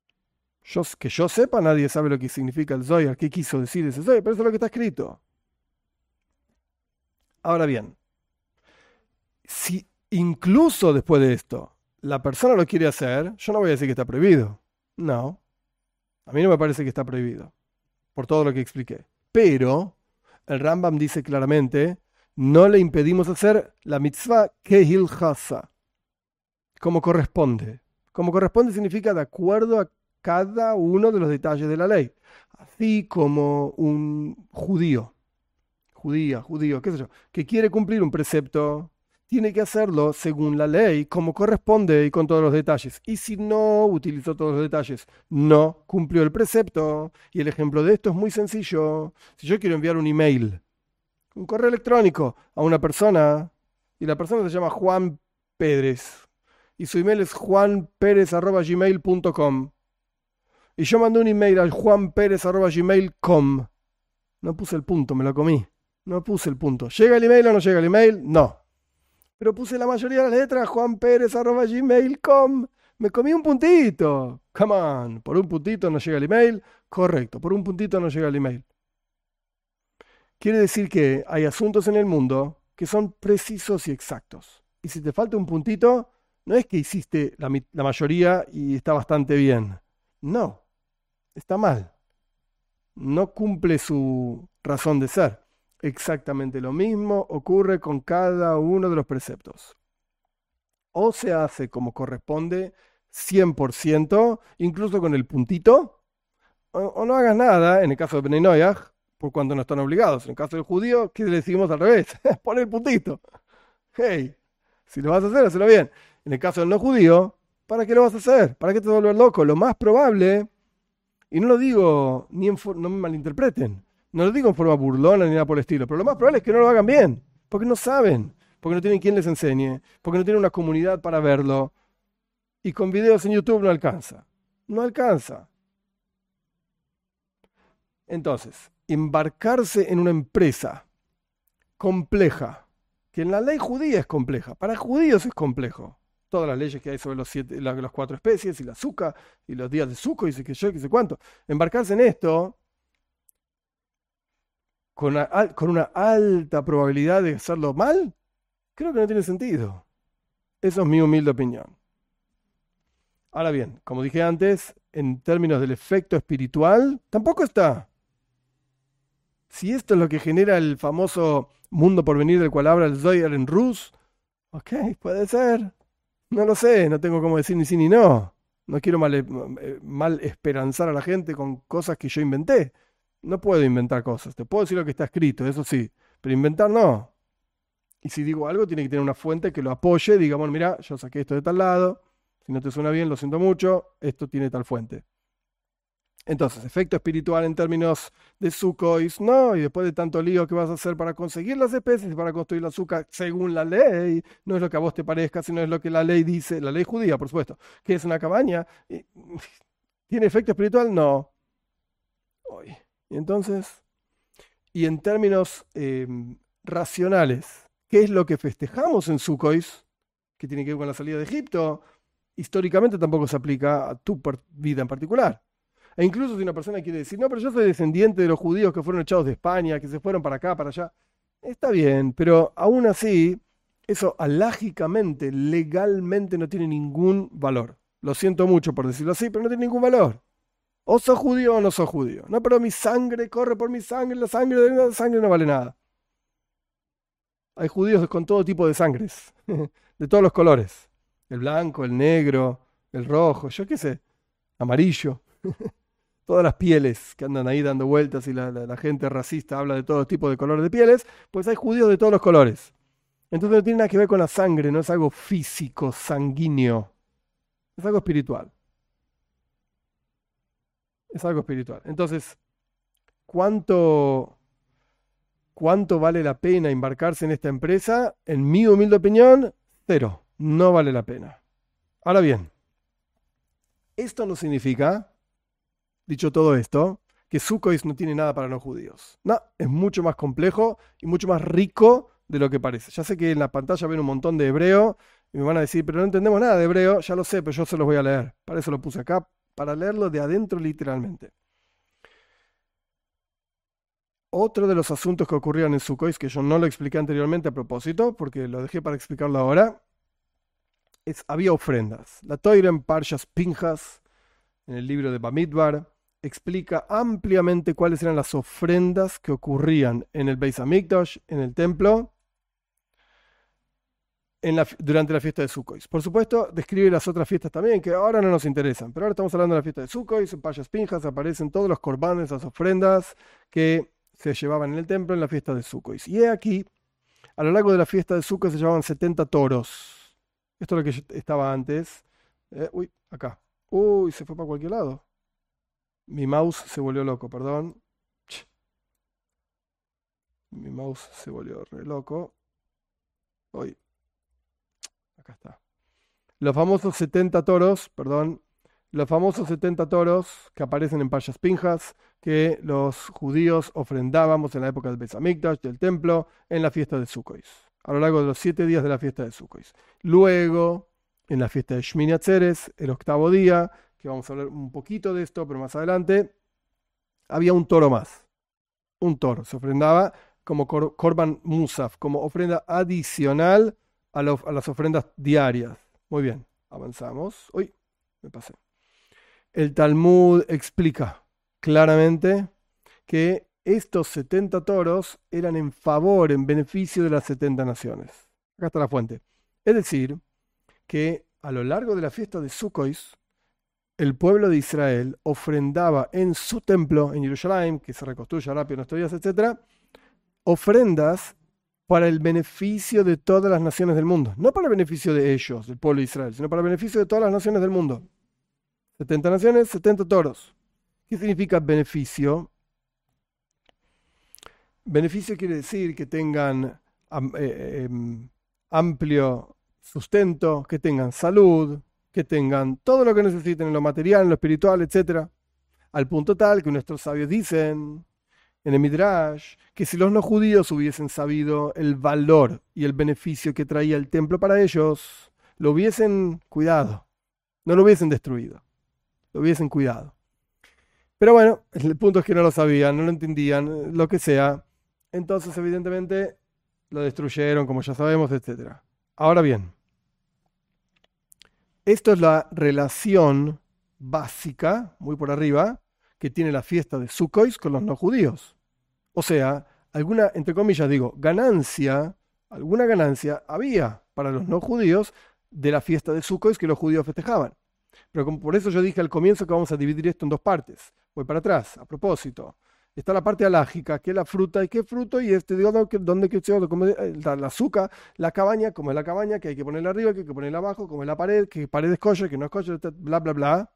Que yo sepa, nadie sabe lo que significa el Zohar, qué quiso decir ese Zohar, pero eso es lo que está escrito. Ahora bien, si incluso después de esto la persona lo quiere hacer, yo no voy a decir que está prohibido. No, a mí no me parece que está prohibido, por todo lo que expliqué. Pero el Rambam dice claramente, no le impedimos hacer la mitzvah kehilchasa, como corresponde. Como corresponde significa de acuerdo a cada uno de los detalles de la ley. Así como un judío, qué sé yo, que quiere cumplir un precepto, tiene que hacerlo según la ley, como corresponde y con todos los detalles. Y si no utilizó todos los detalles, no cumplió el precepto. Y el ejemplo de esto es muy sencillo. Si yo quiero enviar un email, un correo electrónico a una persona, y la persona se llama Juan Pérez, y su email es juanperez@gmail.com, y yo mandé un email al juanperez@gmail.com, no puse el punto, me lo comí. No puse el punto. ¿Llega el email o no llega el email? No. Pero puse la mayoría de las letras, juanperez@gmail.com. Me comí un puntito. Come on. Por un puntito no llega el email. Correcto. Por un puntito no llega el email. Quiere decir que hay asuntos en el mundo que son precisos y exactos. Y si te falta un puntito, no es que hiciste la mayoría y está bastante bien. No. Está mal. No cumple su razón de ser. Exactamente lo mismo ocurre con cada uno de los preceptos. O se hace como corresponde 100%, incluso con el puntito, o no hagas nada, en el caso de Bnei Noach, por cuanto no están obligados. En el caso del judío, ¿qué le decimos al revés? Pon el puntito. Hey, si lo vas a hacer, hazlo bien. En el caso del no judío, ¿para qué lo vas a hacer? ¿Para qué te vas a volver loco? Lo más probable, y no lo digo, no me malinterpreten, no lo digo en forma burlona ni nada por el estilo, pero lo más probable es que no lo hagan bien, porque no saben, porque no tienen quien les enseñe, porque no tienen una comunidad para verlo, y con videos en YouTube no alcanza. No alcanza. Entonces, embarcarse en una empresa compleja, que en la ley judía es compleja, para judíos es complejo. Todas las leyes que hay sobre las 4 especies y la azúcar y los días de suco y qué sé cuánto. Embarcarse en esto con una alta probabilidad de hacerlo mal, creo que no tiene sentido. Eso es mi humilde opinión. Ahora bien, como dije antes, en términos del efecto espiritual, tampoco está. Si esto es lo que genera el famoso mundo por venir del cual habla el Zohar en Rus, ok, puede ser. No lo sé, no tengo cómo decir ni sí ni no. No quiero mal esperanzar a la gente con cosas que yo inventé. No puedo inventar cosas. Te puedo decir lo que está escrito, eso sí, pero inventar no. Y si digo algo, tiene que tener una fuente que lo apoye. Digamos, mira, yo saqué esto de tal lado. Si no te suena bien, lo siento mucho. Esto tiene tal fuente. Entonces, efecto espiritual en términos de Sukkot, no, y después de tanto lío que vas a hacer para conseguir las especies y para construir la azúcar según la ley, no es lo que a vos te parezca, sino es lo que la ley dice, la ley judía, por supuesto, que es una cabaña. ¿Tiene efecto espiritual? No. Y entonces, y en términos racionales, ¿qué es lo que festejamos en Sukkot? Que tiene que ver con la salida de Egipto, históricamente tampoco se aplica a tu vida en particular. E incluso si una persona quiere decir, no, pero yo soy descendiente de los judíos que fueron echados de España, que se fueron para acá, para allá. Está bien, pero aún así, eso alágicamente, legalmente no tiene ningún valor. Lo siento mucho por decirlo así, pero no tiene ningún valor. O sos judío o no sos judío. No, pero mi sangre corre por mi sangre, la sangre no vale nada. Hay judíos con todo tipo de sangres, de todos los colores. El blanco, el negro, el rojo, yo qué sé, amarillo. Todas las pieles que andan ahí dando vueltas y la gente racista habla de todo tipo de colores de pieles, pues hay judíos de todos los colores. Entonces no tiene nada que ver con la sangre, no es algo físico, sanguíneo, es algo espiritual. Es algo espiritual. Entonces, ¿cuánto vale la pena embarcarse en esta empresa? En mi humilde opinión, cero, no vale la pena. Ahora bien, esto no significa, dicho todo esto, que Sukkot no tiene nada para los judíos. No, es mucho más complejo y mucho más rico de lo que parece. Ya sé que en la pantalla ven un montón de hebreo y me van a decir, pero no entendemos nada de hebreo. Ya lo sé, pero yo se los voy a leer. Para eso lo puse acá, para leerlo de adentro literalmente. Otro de los asuntos que ocurrían en Sukkot, que yo no lo expliqué anteriormente a propósito, porque lo dejé para explicarlo ahora, había ofrendas. La Toira en Parshas Pinjas, en el libro de Bamidbar, explica ampliamente cuáles eran las ofrendas que ocurrían en el Beis Hamikdash, en el templo, durante la fiesta de Sukkot. Por supuesto, describe las otras fiestas también, que ahora no nos interesan, pero ahora estamos hablando de la fiesta de Sukkot. En Parshas Pinjas aparecen todos los corbanes, las ofrendas que se llevaban en el templo en la fiesta de Sukkot. Y aquí, a lo largo de la fiesta de Sukkot se llevaban 70 toros. Esto es lo que estaba antes. Acá. Se fue para cualquier lado. Mi mouse se volvió loco, perdón. Mi mouse se volvió re loco. Acá está. Los famosos 70 toros, perdón. Los famosos 70 toros que aparecen en Parshas Pinjas, que los judíos ofrendábamos en la época del Beis Hamikdash, del templo, en la fiesta de Sukkot, a lo largo de los 7 días de la fiesta de Sukkot. Luego, en la fiesta de Shmini Atzeres, el 8º día, que vamos a hablar un poquito de esto, pero más adelante, había un toro más. Un toro. Se ofrendaba como Korban Musaf, como ofrenda adicional a las ofrendas diarias. Muy bien, avanzamos. Me pasé. El Talmud explica claramente que estos 70 toros eran en favor, en beneficio de las 70 naciones. Acá está la fuente. Es decir, que a lo largo de la fiesta de Sukkot, el pueblo de Israel ofrendaba en su templo, en Jerusalén, que se reconstruye rápido en estos días, etc., ofrendas para el beneficio de todas las naciones del mundo. No para el beneficio de ellos, del pueblo de Israel, sino para el beneficio de todas las naciones del mundo. 70 naciones, 70 toros. ¿Qué significa beneficio? Beneficio quiere decir que tengan amplio sustento, que tengan salud, que tengan todo lo que necesiten en lo material, en lo espiritual, etc. Al punto tal que nuestros sabios dicen en el Midrash que si los no judíos hubiesen sabido el valor y el beneficio que traía el templo para ellos, lo hubiesen cuidado, no lo hubiesen destruido, lo hubiesen cuidado. Pero bueno, el punto es que no lo sabían, no lo entendían, lo que sea. Entonces, evidentemente, lo destruyeron, como ya sabemos, etc. Ahora bien, esto es la relación básica, muy por arriba, que tiene la fiesta de Sukkot con los no judíos. O sea, alguna, entre comillas digo, alguna ganancia había para los no judíos de la fiesta de Sukkot que los judíos festejaban. Pero por eso yo dije al comienzo que vamos a dividir esto en dos partes. Voy para atrás, a propósito. Está la parte alágica, que es la fruta y qué fruto, y digo, ¿dónde que se la azúcar, la cabaña, como es la cabaña, que hay que ponerla arriba, que hay que ponerla abajo, como es la pared, que pared es kosher, que no es kosher, bla, bla, bla.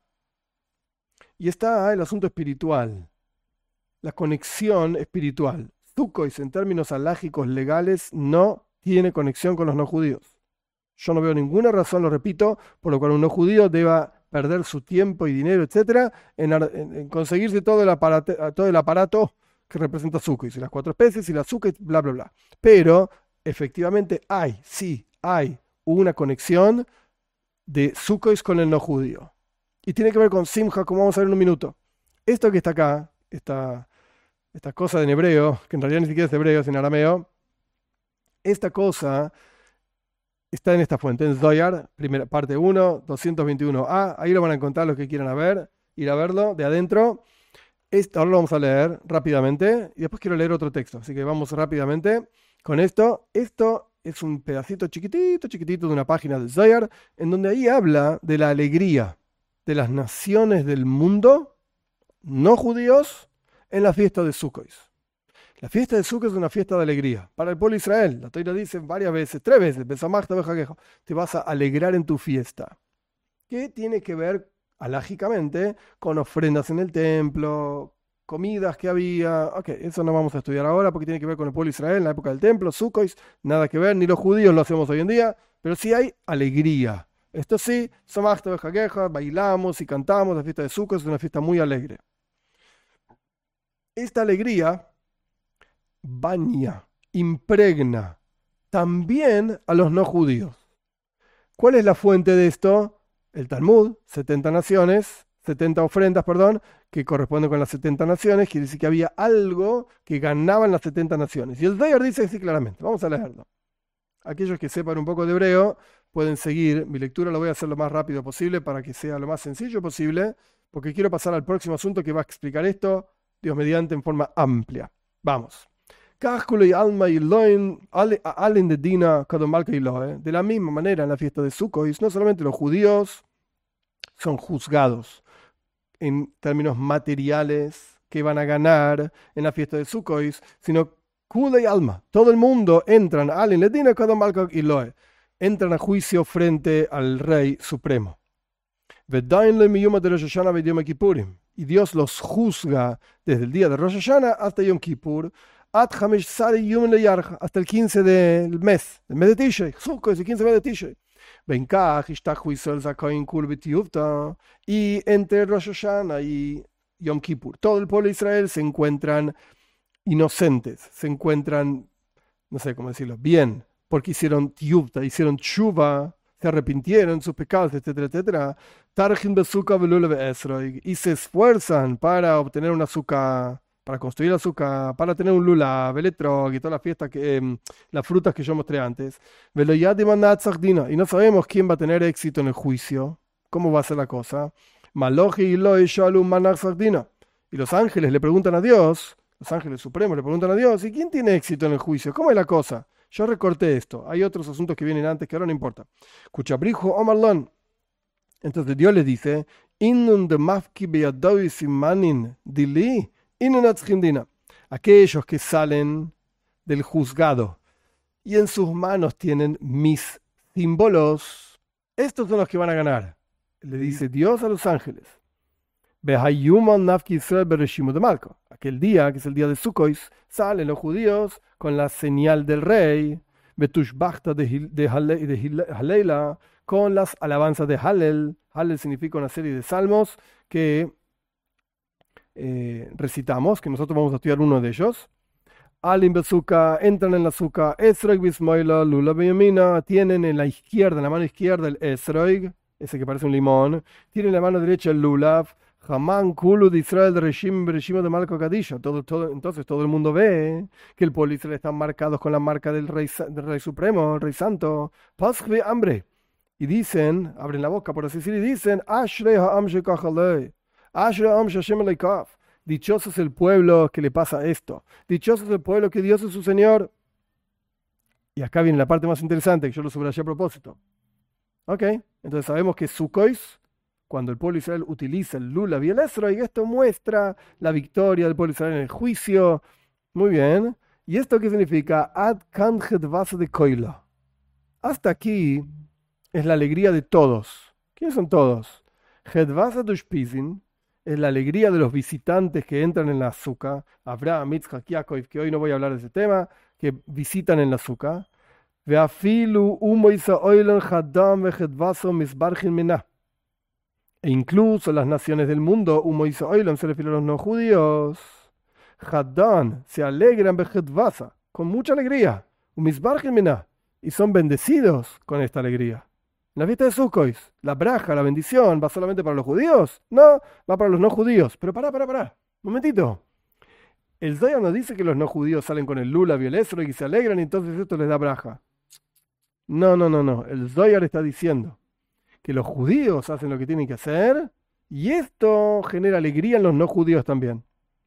Y está el asunto espiritual, la conexión espiritual. Sukkot, en términos alágicos legales, no tiene conexión con los no judíos. Yo no veo ninguna razón, lo repito, por lo cual un no judío deba perder su tiempo y dinero, etcétera, en conseguirse todo el aparato que representa Sukkot, y las 4 especies, y la azúcar, bla, bla, bla. Pero, efectivamente, hay una conexión de Sukkot con el no judío. Y tiene que ver con Simcha, como vamos a ver en un minuto. Esto que está acá, esta cosa en hebreo, que en realidad ni siquiera es hebreo, es en arameo, esta cosa está en esta fuente, en Zohar, primera parte 1, 221a. Ahí lo van a encontrar los que quieran ir a verlo de adentro. Ahora lo vamos a leer rápidamente y después quiero leer otro texto. Así que vamos rápidamente con esto. Esto es un pedacito chiquitito de una página de Zohar, en donde ahí habla de la alegría de las naciones del mundo, no judíos, en la fiesta de Sukkot. La fiesta de Sukkot es una fiesta de alegría. Para el pueblo de Israel, la Torá dice varias veces, 3 veces, te vas a alegrar en tu fiesta. ¿Qué tiene que ver, alágicamente, con ofrendas en el templo, comidas que había? Ok, eso no vamos a estudiar ahora porque tiene que ver con el pueblo de Israel en la época del templo, Sukkot, nada que ver, ni los judíos lo hacemos hoy en día, pero sí hay alegría. Esto sí, bailamos y cantamos, la fiesta de Sukkot es una fiesta muy alegre. Esta alegría baña, impregna también a los no judíos. ¿Cuál es la fuente de esto? El Talmud, 70 naciones, 70 ofrendas, perdón, que corresponden con las 70 naciones, quiere decir que había algo que ganaban las 70 naciones. Y el Zohar dice así claramente, vamos a leerlo. Aquellos que sepan un poco de hebreo pueden seguir mi lectura, lo voy a hacer lo más rápido posible para que sea lo más sencillo posible, porque quiero pasar al próximo asunto que va a explicar esto, Dios mediante, en forma amplia. Vamos. De la misma manera, en la fiesta de Sukkot, no solamente los judíos son juzgados en términos materiales que van a ganar en la fiesta de Sukkot, sino Kulei Alma, todo el mundo entran entran a juicio frente al Rey Supremo. Y Dios los juzga desde el día de Rosh Hashanah hasta Yom Kippur, hasta el 15 del mes de Tishrei, Sukkot es el 15 de Tishrei. Y entre Rosh Hashanah y Yom Kippur, todo el pueblo de Israel se encuentran inocentes, se encuentran, no sé cómo decirlo, bien, porque hicieron tiyuvta, hicieron tshuva, se arrepintieron de sus pecados, etcétera, etcétera. Y se esfuerzan para obtener un azúcar, para construir azúcar, para tener un lulav, el etrog y todas las fiestas, las frutas que yo mostré antes. Y no sabemos quién va a tener éxito en el juicio, cómo va a ser la cosa. Y los ángeles le preguntan a Dios, los ángeles supremos le preguntan a Dios, ¿y quién tiene éxito en el juicio? ¿Cómo es la cosa? Yo recorté esto. Hay otros asuntos que vienen antes que ahora no importa. Kuchabrijo Omarlon. Entonces Dios les dice, aquellos que salen del juzgado y en sus manos tienen mis símbolos, estos son los que van a ganar. Le dice Dios a los ángeles. Aquel día, que es el día de Sukkot, salen los judíos con la señal del rey, de Haleila, con las alabanzas de Hallel. Hallel significa una serie de salmos que recitamos, que nosotros vamos a estudiar uno de ellos. Alim besuka, entran en la suka, Esroig bismoila, lula beyamina, tienen en la izquierda, en la mano izquierda el Esroig, ese que parece un limón, tienen en la mano derecha el lulav, Hamán Kulu de Israel de Reshim de Malco Kadisha. Entonces todo el mundo ve que el pueblo de Israel están marcados con la marca del Rey Supremo, el Rey Santo. Pasve hambre. Y dicen, abren la boca por así decir, y dicen, Ashrei ha'am shekachalei, Ashrei ha'am shashem eleikav. Dichoso es el pueblo que le pasa esto. Dichoso es el pueblo que Dios es su Señor. Y acá viene la parte más interesante, que yo lo subrayé a propósito. Ok, entonces sabemos que Sukkot, cuando el pueblo de Israel utiliza el lulav y el esrog, y esto muestra la victoria del pueblo de Israel en el juicio. Muy bien. ¿Y esto qué significa? Ad kan hedvasa de koila. Hasta aquí es la alegría de todos. ¿Quiénes son todos? Hedvasa dushpizin es la alegría de los visitantes que entran en la azúcar. Abraham, Yitzhak, Yaakov, que hoy no voy a hablar de ese tema, que visitan en la azúcar. Veafilu umoisa oilan hadam vehedvaso misbarjin menah. E incluso las naciones del mundo, Umoisa Oilam se refiere a los no judíos, Haddán se alegran Bejetvasa, con mucha alegría, y son bendecidos con esta alegría. En la fiesta de Sukkot, la braja, la bendición, ¿va solamente para los judíos? No, va para los no judíos. Pero pará, un momentito. El Zohar nos dice que los no judíos salen con el lulav y el esrog y se alegran y entonces esto les da braja. No. El Zohar está diciendo que los judíos hacen lo que tienen que hacer, y esto genera alegría en los no judíos también.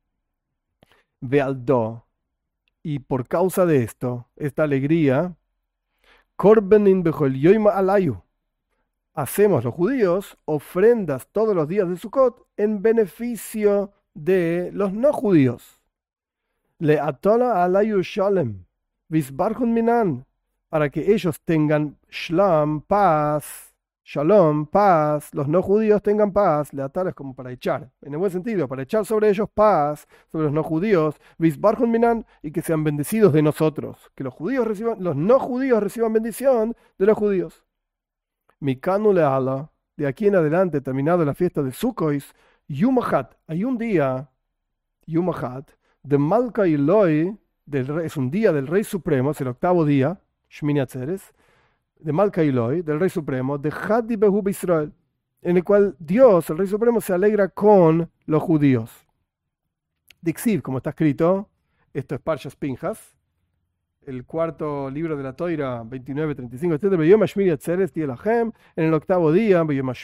Vealdo, y por causa de esto, esta alegría, korbenin bechol yoima alayu, hacemos los judíos ofrendas todos los días de Sukkot en beneficio de los no judíos. Le atola alayu shalem, visbarjun minan, para que ellos tengan shlam, paz, Shalom, paz, los no judíos tengan paz, leatal es como para echar, en el buen sentido, para echar sobre ellos paz, sobre los no judíos, visbarjun minan, y que sean bendecidos de nosotros, que los no judíos reciban bendición de los judíos. Mikanu leala, de aquí en adelante, terminado la fiesta de Sukkot, Yumahat, hay un día, Yumahat, de Malka Eloi, es un día del Rey Supremo, es el octavo día, Shmini Atzeres, de Malka Eloi, del Rey Supremo, de Hadi Behu Israel, en el cual Dios, el Rey Supremo, se alegra con los judíos. Dixiv, como está escrito, esto es Parshas Pinjas, el cuarto libro de la Toira, 29, 35, etc. En el octavo día,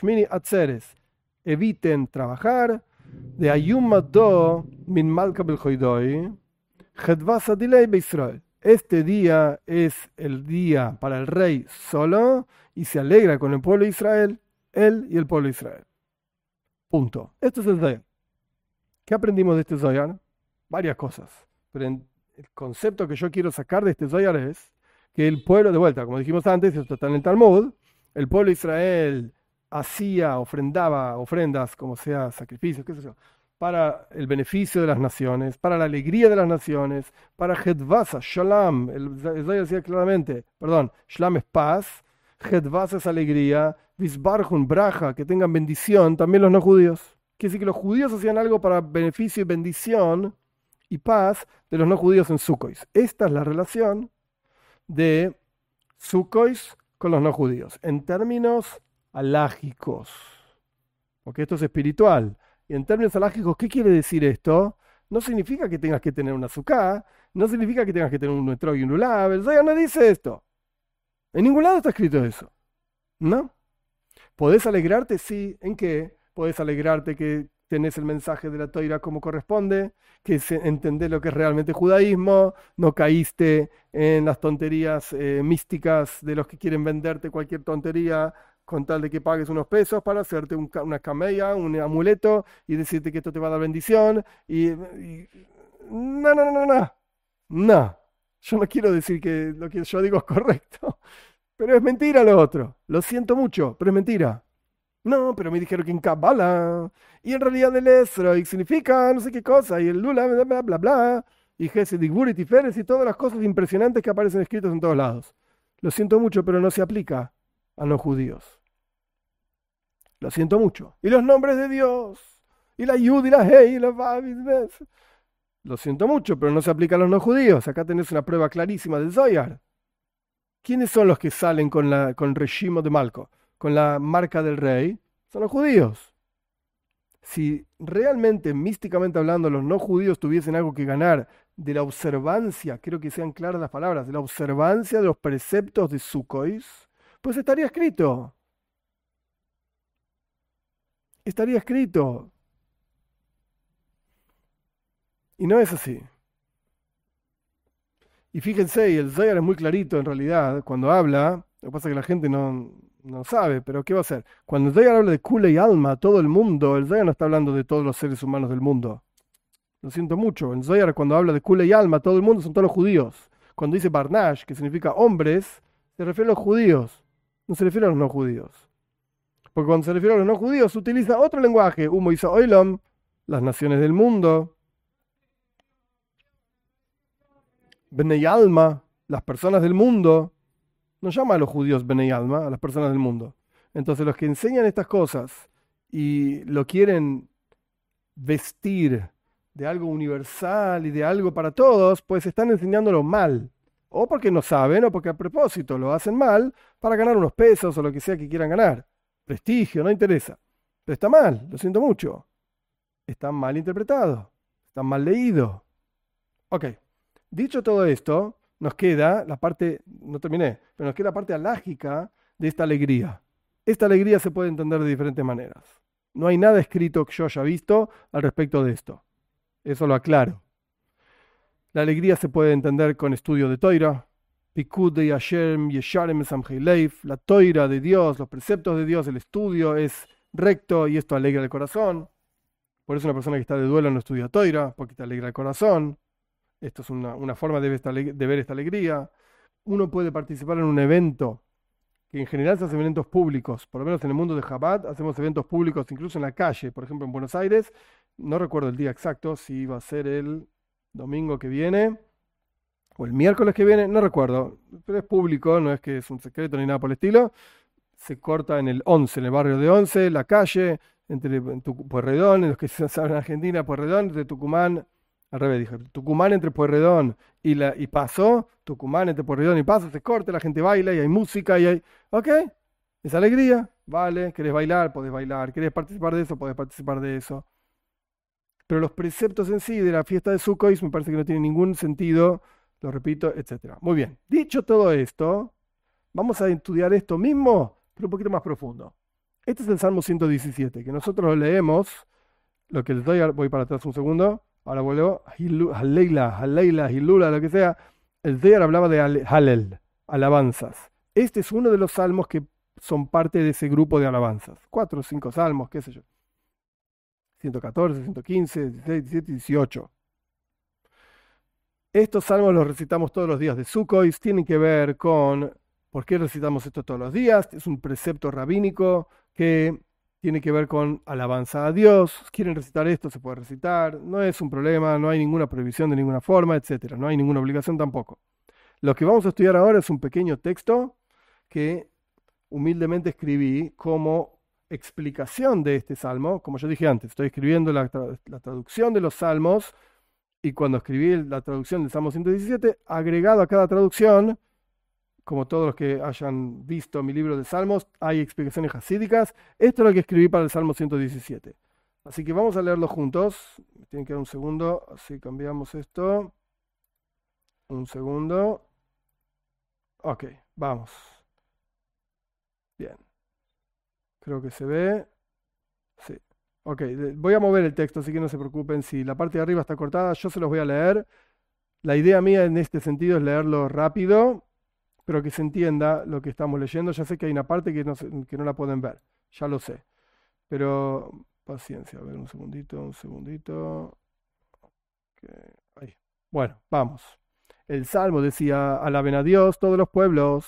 eviten trabajar, de Ayumado min Malka Belhoidoi, Hedvasa Dilei Beisrael. Este día es el día para el rey solo y se alegra con el pueblo de Israel, él y el pueblo de Israel. Punto. Esto es el Zohar. ¿Qué aprendimos de este Zohar? Varias cosas. Pero el concepto que yo quiero sacar de este Zohar es que el pueblo, de vuelta, como dijimos antes, esto está en el Talmud, el pueblo de Israel hacía, ofrendaba ofrendas, como sea, sacrificios, qué sé yo, para el beneficio de las naciones, para la alegría de las naciones, para Hedvasa, Shalom, el Zohar decía claramente, perdón, Shalom es paz, Hedvasa es alegría, Visbarjun, Braja, que tengan bendición, también los no judíos. Quiere decir que los judíos hacían algo para beneficio y bendición y paz de los no judíos en Sukkot. Esta es la relación de Sukkot con los no judíos, en términos alágicos, porque esto es espiritual. Y en términos alágicos, ¿qué quiere decir esto? No significa que tengas que tener una sukkah, no significa que tengas que tener un etrog y un lulav. El Zohar no dice esto. En ningún lado está escrito eso, ¿no? ¿Podés alegrarte? Sí. ¿En qué? Podés alegrarte que tenés el mensaje de la Toira como corresponde, que entendés lo que es realmente judaísmo, no caíste en las tonterías místicas de los que quieren venderte cualquier tontería con tal de que pagues unos pesos para hacerte una camella, un amuleto y decirte que esto te va a dar bendición. No, no, no, no. No. Yo no quiero decir que lo que yo digo es correcto, pero es mentira lo otro. Lo siento mucho, pero es mentira. No, pero me dijeron que en Kabbalah, y en realidad el Esrog significa no sé qué cosa, y el Lula, bla, bla, bla, bla, y Gesed, Digbur y Tiferes, y todas las cosas impresionantes que aparecen escritas en todos lados. Lo siento mucho, pero no se aplica a los judíos. Lo siento mucho. Y los nombres de Dios, y la Yud, y la Hei, y la Vav, lo siento mucho, pero no se aplica a los no judíos. Acá tenés una prueba clarísima del Zohar. ¿Quiénes son los que salen con el regimo de Malco? Con la marca del rey, son los judíos. Si realmente, místicamente hablando, los no judíos tuviesen algo que ganar de la observancia, quiero que sean claras las palabras, de la observancia de los preceptos de Sukkot, pues estaría escrito. Estaría escrito. Y no es así. Y fíjense, y el Zohar es muy clarito en realidad, cuando habla, lo que pasa es que la gente no sabe, pero ¿qué va a hacer? Cuando el Zohar habla de Kule y alma, todo el mundo, el Zohar no está hablando de todos los seres humanos del mundo. Lo siento mucho. El Zohar cuando habla de Kule y alma, todo el mundo son todos los judíos. Cuando dice Barnash, que significa hombres, se refiere a los judíos, no se refiere a los no judíos. Porque cuando se refiere a los no judíos, se utiliza otro lenguaje, Humo Isa Oilom, las naciones del mundo, Bnei Alma, las personas del mundo. No llama a los judíos Bnei Alma, a las personas del mundo. Entonces los que enseñan estas cosas y lo quieren vestir de algo universal y de algo para todos, pues están enseñándolo mal. O porque no saben, o porque a propósito lo hacen mal para ganar unos pesos o lo que sea que quieran ganar. Prestigio, no interesa. Pero está mal, lo siento mucho. Está mal interpretado, está mal leído. Ok. Dicho todo esto, nos queda la parte, no terminé, pero nos queda la parte alágica de esta alegría. Esta alegría se puede entender de diferentes maneras. No hay nada escrito que yo haya visto al respecto de esto. Eso lo aclaro. La alegría se puede entender con estudio de Toira, Pikud de Hashem, Yesharem Samhei Leif, la Toira de Dios, los preceptos de Dios, el estudio es recto y esto alegra el corazón. Por eso una persona que está de duelo no estudia Toira, porque te alegra el corazón. Esto es una forma de ver esta alegría. Uno puede participar en un evento, que en general se hacen eventos públicos, por lo menos en el mundo de Chabad, hacemos eventos públicos incluso en la calle, por ejemplo en Buenos Aires, no recuerdo el día exacto, si va a ser el domingo que viene, o el miércoles que viene, no recuerdo, pero es público, no es que es un secreto ni nada por el estilo. Se corta en el 11, en el barrio de 11, la calle, en Pueyrredón, en los que se saben en Argentina, Pueyrredón, entre Tucumán. Al revés, dije, Tucumán entre Pueyrredón y Paso, Tucumán entre Pueyrredón y Paso, se corta, la gente baila y hay música y hay... ¿Ok? Es alegría. vale, querés bailar, podés bailar, querés participar de eso, podés participar de eso. Pero los preceptos en sí de la fiesta de Sukkot me parece que no tienen ningún sentido, lo repito, etcétera. Muy bien, dicho todo esto, vamos a estudiar esto mismo, pero un poquito más profundo. Este es el Salmo 117, que nosotros lo leemos, lo que les doy, voy para atrás un segundo, ahora vuelvo, Haleila, Hilula, lo que sea. El Zohar hablaba de Halel, alabanzas. Este es uno de los salmos que son parte de ese grupo de alabanzas. 4 o 5 salmos, qué sé yo. 114, 115, 16, 17, 18. Estos salmos los recitamos todos los días de Sukkot, tienen que ver con por qué recitamos esto todos los días. Es un precepto rabínico que tiene que ver con alabanza a Dios. Quieren recitar esto, se puede recitar, no es un problema, no hay ninguna prohibición de ninguna forma, etcétera. No hay ninguna obligación tampoco. Lo que vamos a estudiar ahora es un pequeño texto que humildemente escribí como explicación de este salmo. Como yo dije antes, estoy escribiendo la traducción de los salmos, y cuando escribí la traducción del Salmo 117, agregado a cada traducción, como todos los que hayan visto mi libro de salmos, hay explicaciones hasídicas. Esto es lo que escribí para el Salmo 117. Así que vamos a leerlo juntos. Me tienen que dar un segundo, así cambiamos esto. Un segundo. Ok, vamos. Bien. Creo que se ve. Sí. Ok, voy a mover el texto, así que no se preocupen. Si la parte de arriba está cortada, yo se los voy a leer. La idea mía en este sentido es leerlo rápido, pero que se entienda lo que estamos leyendo. Ya sé que hay una parte que no la pueden ver, ya lo sé. Pero paciencia, a ver, un segundito, un segundito. Ok, ahí. Bueno, vamos. El Salmo decía, alaben a Dios todos los pueblos.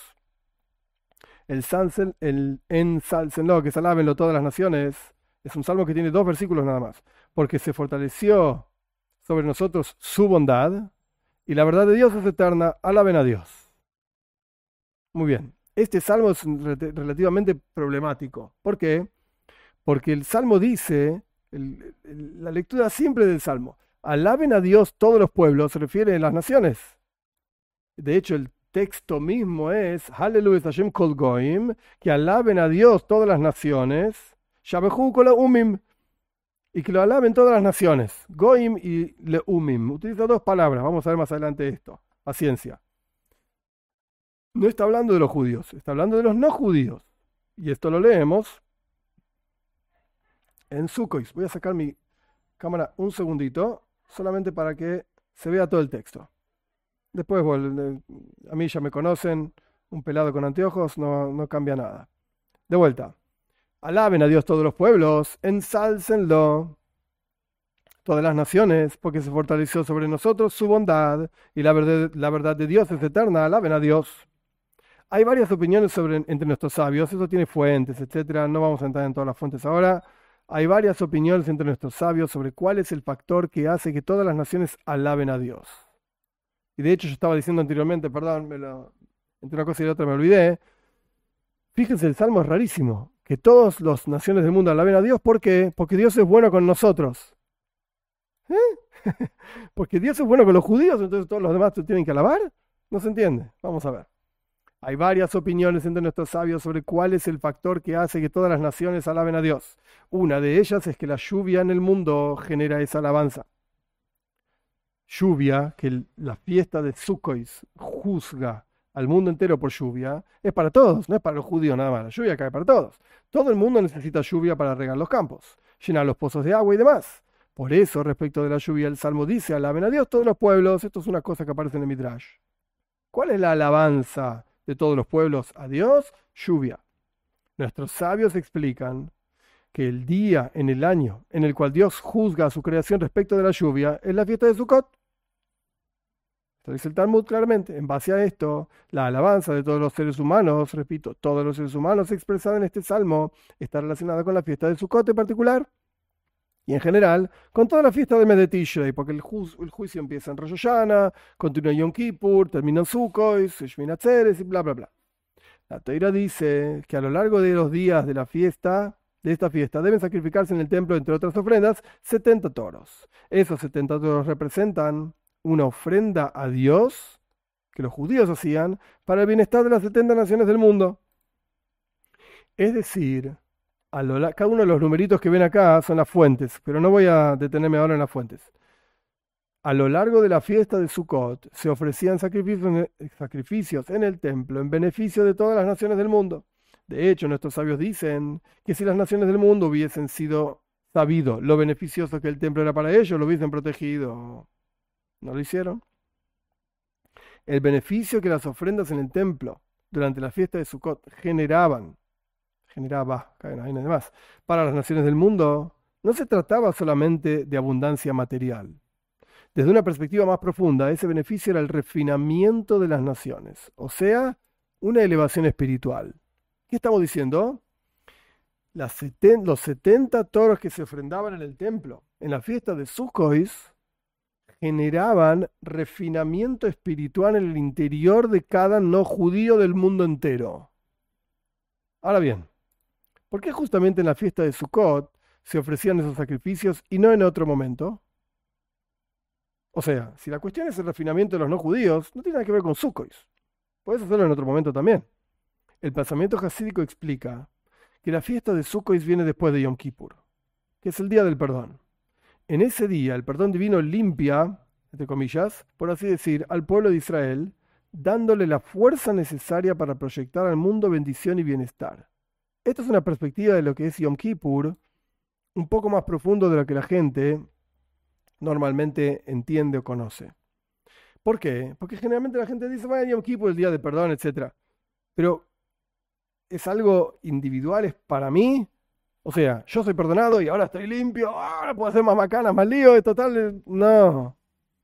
El ensálcenlo, que se alabenlo todas las naciones. Es un salmo que tiene 2 versículos nada más. Porque se fortaleció sobre nosotros su bondad y la verdad de Dios es eterna. Alaben a Dios. Muy bien. Este salmo es relativamente problemático. ¿Por qué? Porque el salmo dice, la lectura siempre del salmo, alaben a Dios todos los pueblos, se refiere a las naciones. De hecho, el texto mismo es, Hallelujah Hashem Kol Goim, que alaben a Dios todas las naciones, Shabehu Kol Umim, y que lo alaben todas las naciones, Goim y Leumim. Utiliza 2 palabras, vamos a ver más adelante esto, paciencia. No está hablando de los judíos, está hablando de los no judíos. Y esto lo leemos en Sukkot. Voy a sacar mi cámara un segundito, solamente para que se vea todo el texto. Después, bueno, a mí ya me conocen, un pelado con anteojos no cambia nada. De vuelta. Alaben a Dios todos los pueblos, ensálcenlo todas las naciones, porque se fortaleció sobre nosotros su bondad, y la verdad de Dios es eterna. Alaben a Dios. Hay varias opiniones entre nuestros sabios, eso tiene fuentes, etcétera. No vamos a entrar en todas las fuentes ahora. Hay varias opiniones entre nuestros sabios sobre cuál es el factor que hace que todas las naciones alaben a Dios. Y de hecho yo estaba diciendo anteriormente, perdón, entre una cosa y la otra me olvidé. Fíjense, el Salmo es rarísimo, que todas las naciones del mundo alaben a Dios. ¿Por qué? Porque Dios es bueno con nosotros. Porque Dios es bueno con los judíos, entonces todos los demás tienen que alabar. No se entiende. Vamos a ver. Hay varias opiniones entre nuestros sabios sobre cuál es el factor que hace que todas las naciones alaben a Dios. Una de ellas es que la lluvia en el mundo genera esa alabanza. Lluvia, que la fiesta de Sukkot juzga al mundo entero por lluvia, es para todos, no es para los judíos nada más. La lluvia cae para todos. Todo el mundo necesita lluvia para regar los campos, llenar los pozos de agua y demás. Por eso, respecto de la lluvia, el Salmo dice, alaben a Dios todos los pueblos. Esto es una cosa que aparece en el Midrash. ¿Cuál es la alabanza de todos los pueblos a Dios? Lluvia. Nuestros sabios explican que el día en el año en el cual Dios juzga a su creación respecto de la lluvia es la fiesta de Sukkot. Esto dice el Talmud claramente. En base a esto, la alabanza de todos los seres humanos, repito, todos los seres humanos expresada en este salmo, está relacionada con la fiesta de Sukkot en particular. Y en general, con toda la fiesta del mes de Tishrei, porque el juicio empieza en Rosh Hashanah, continúa en Yom Kippur, termina en Sukkot, Shmini Atzeres y bla, bla, bla. La Torá dice que a lo largo de los días de esta fiesta, deben sacrificarse en el templo, entre otras ofrendas, 70 toros. Esos 70 toros representan una ofrenda a Dios que los judíos hacían para el bienestar de las 70 naciones del mundo. Es decir, cada uno de los numeritos que ven acá son las fuentes, pero no voy a detenerme ahora en las fuentes. A lo largo de la fiesta de Sukkot se ofrecían sacrificios en el templo en beneficio de todas las naciones del mundo. De hecho, nuestros sabios dicen que si las naciones del mundo hubiesen sido sabido lo beneficioso que el templo era para ellos, lo hubiesen protegido. ¿No lo hicieron? El beneficio que las ofrendas en el templo durante la fiesta de Sukkot generaba, ahí nada más, para las naciones del mundo, no se trataba solamente de abundancia material. Desde una perspectiva más profunda, ese beneficio era el refinamiento de las naciones, o sea, una elevación espiritual. ¿Qué estamos diciendo? Los 70 toros que se ofrendaban en el templo en la fiesta de Sukkot generaban refinamiento espiritual en el interior de cada no judío del mundo entero. Ahora bien, ¿por qué justamente en la fiesta de Sukkot se ofrecían esos sacrificios y no en otro momento? O sea, si la cuestión es el refinamiento de los no judíos, no tiene nada que ver con Sukkot. Puedes hacerlo en otro momento también. El pensamiento hasídico explica que la fiesta de Sukkot viene después de Yom Kippur, que es el día del perdón. En ese día, el perdón divino limpia, entre comillas, por así decir, al pueblo de Israel, dándole la fuerza necesaria para proyectar al mundo bendición y bienestar. Esta es una perspectiva de lo que es Yom Kippur, un poco más profundo de lo que la gente normalmente entiende o conoce. ¿Por qué? Porque generalmente la gente dice, bueno, Yom Kippur, el día de perdón, etc. Pero es algo individual, es para mí. O sea, yo soy perdonado y ahora estoy limpio, ahora puedo hacer más macanas, más lío, total. No.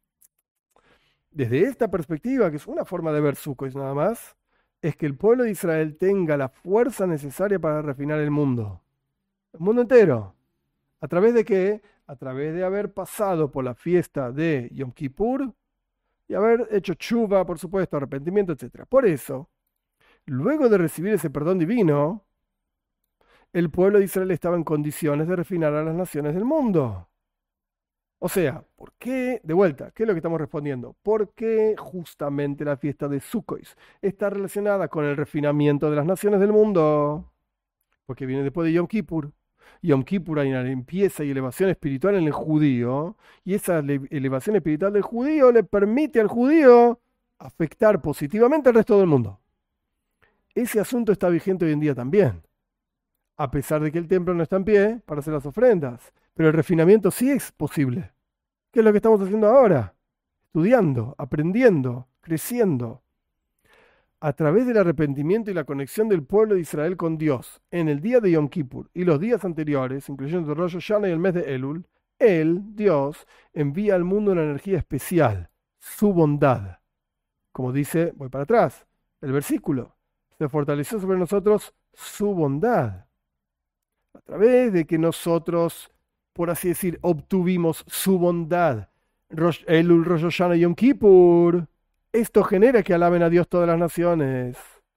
Desde esta perspectiva, que es una forma de ver Sukkot nada más, es que el pueblo de Israel tenga la fuerza necesaria para refinar el mundo. El mundo entero. ¿A través de qué? A través de haber pasado por la fiesta de Yom Kippur y haber hecho tshuva, por supuesto, arrepentimiento, etc. Por eso, luego de recibir ese perdón divino, el pueblo de Israel estaba en condiciones de refinar a las naciones del mundo. O sea, ¿por qué? De vuelta, ¿qué es lo que estamos respondiendo? ¿Por qué justamente la fiesta de Sukkot está relacionada con el refinamiento de las naciones del mundo? Porque viene después de Yom Kippur. Yom Kippur hay una limpieza y elevación espiritual en el judío, y esa elevación espiritual del judío le permite al judío afectar positivamente al resto del mundo. Ese asunto está vigente hoy en día también, a pesar de que el templo no está en pie para hacer las ofrendas, pero el refinamiento sí es posible. ¿Qué es lo que estamos haciendo ahora? Estudiando, aprendiendo, creciendo. A través del arrepentimiento y la conexión del pueblo de Israel con Dios en el día de Yom Kippur y los días anteriores, incluyendo el Rosh Hashanah y el mes de Elul, Él, Dios, envía al mundo una energía especial, su bondad. Como dice, voy para atrás, el versículo, se fortaleció sobre nosotros su bondad. A través de que nosotros, por así decir, obtuvimos su bondad. Elul, Rosh Hashanah y Yom Kippur. Esto genera que alaben a Dios todas las naciones.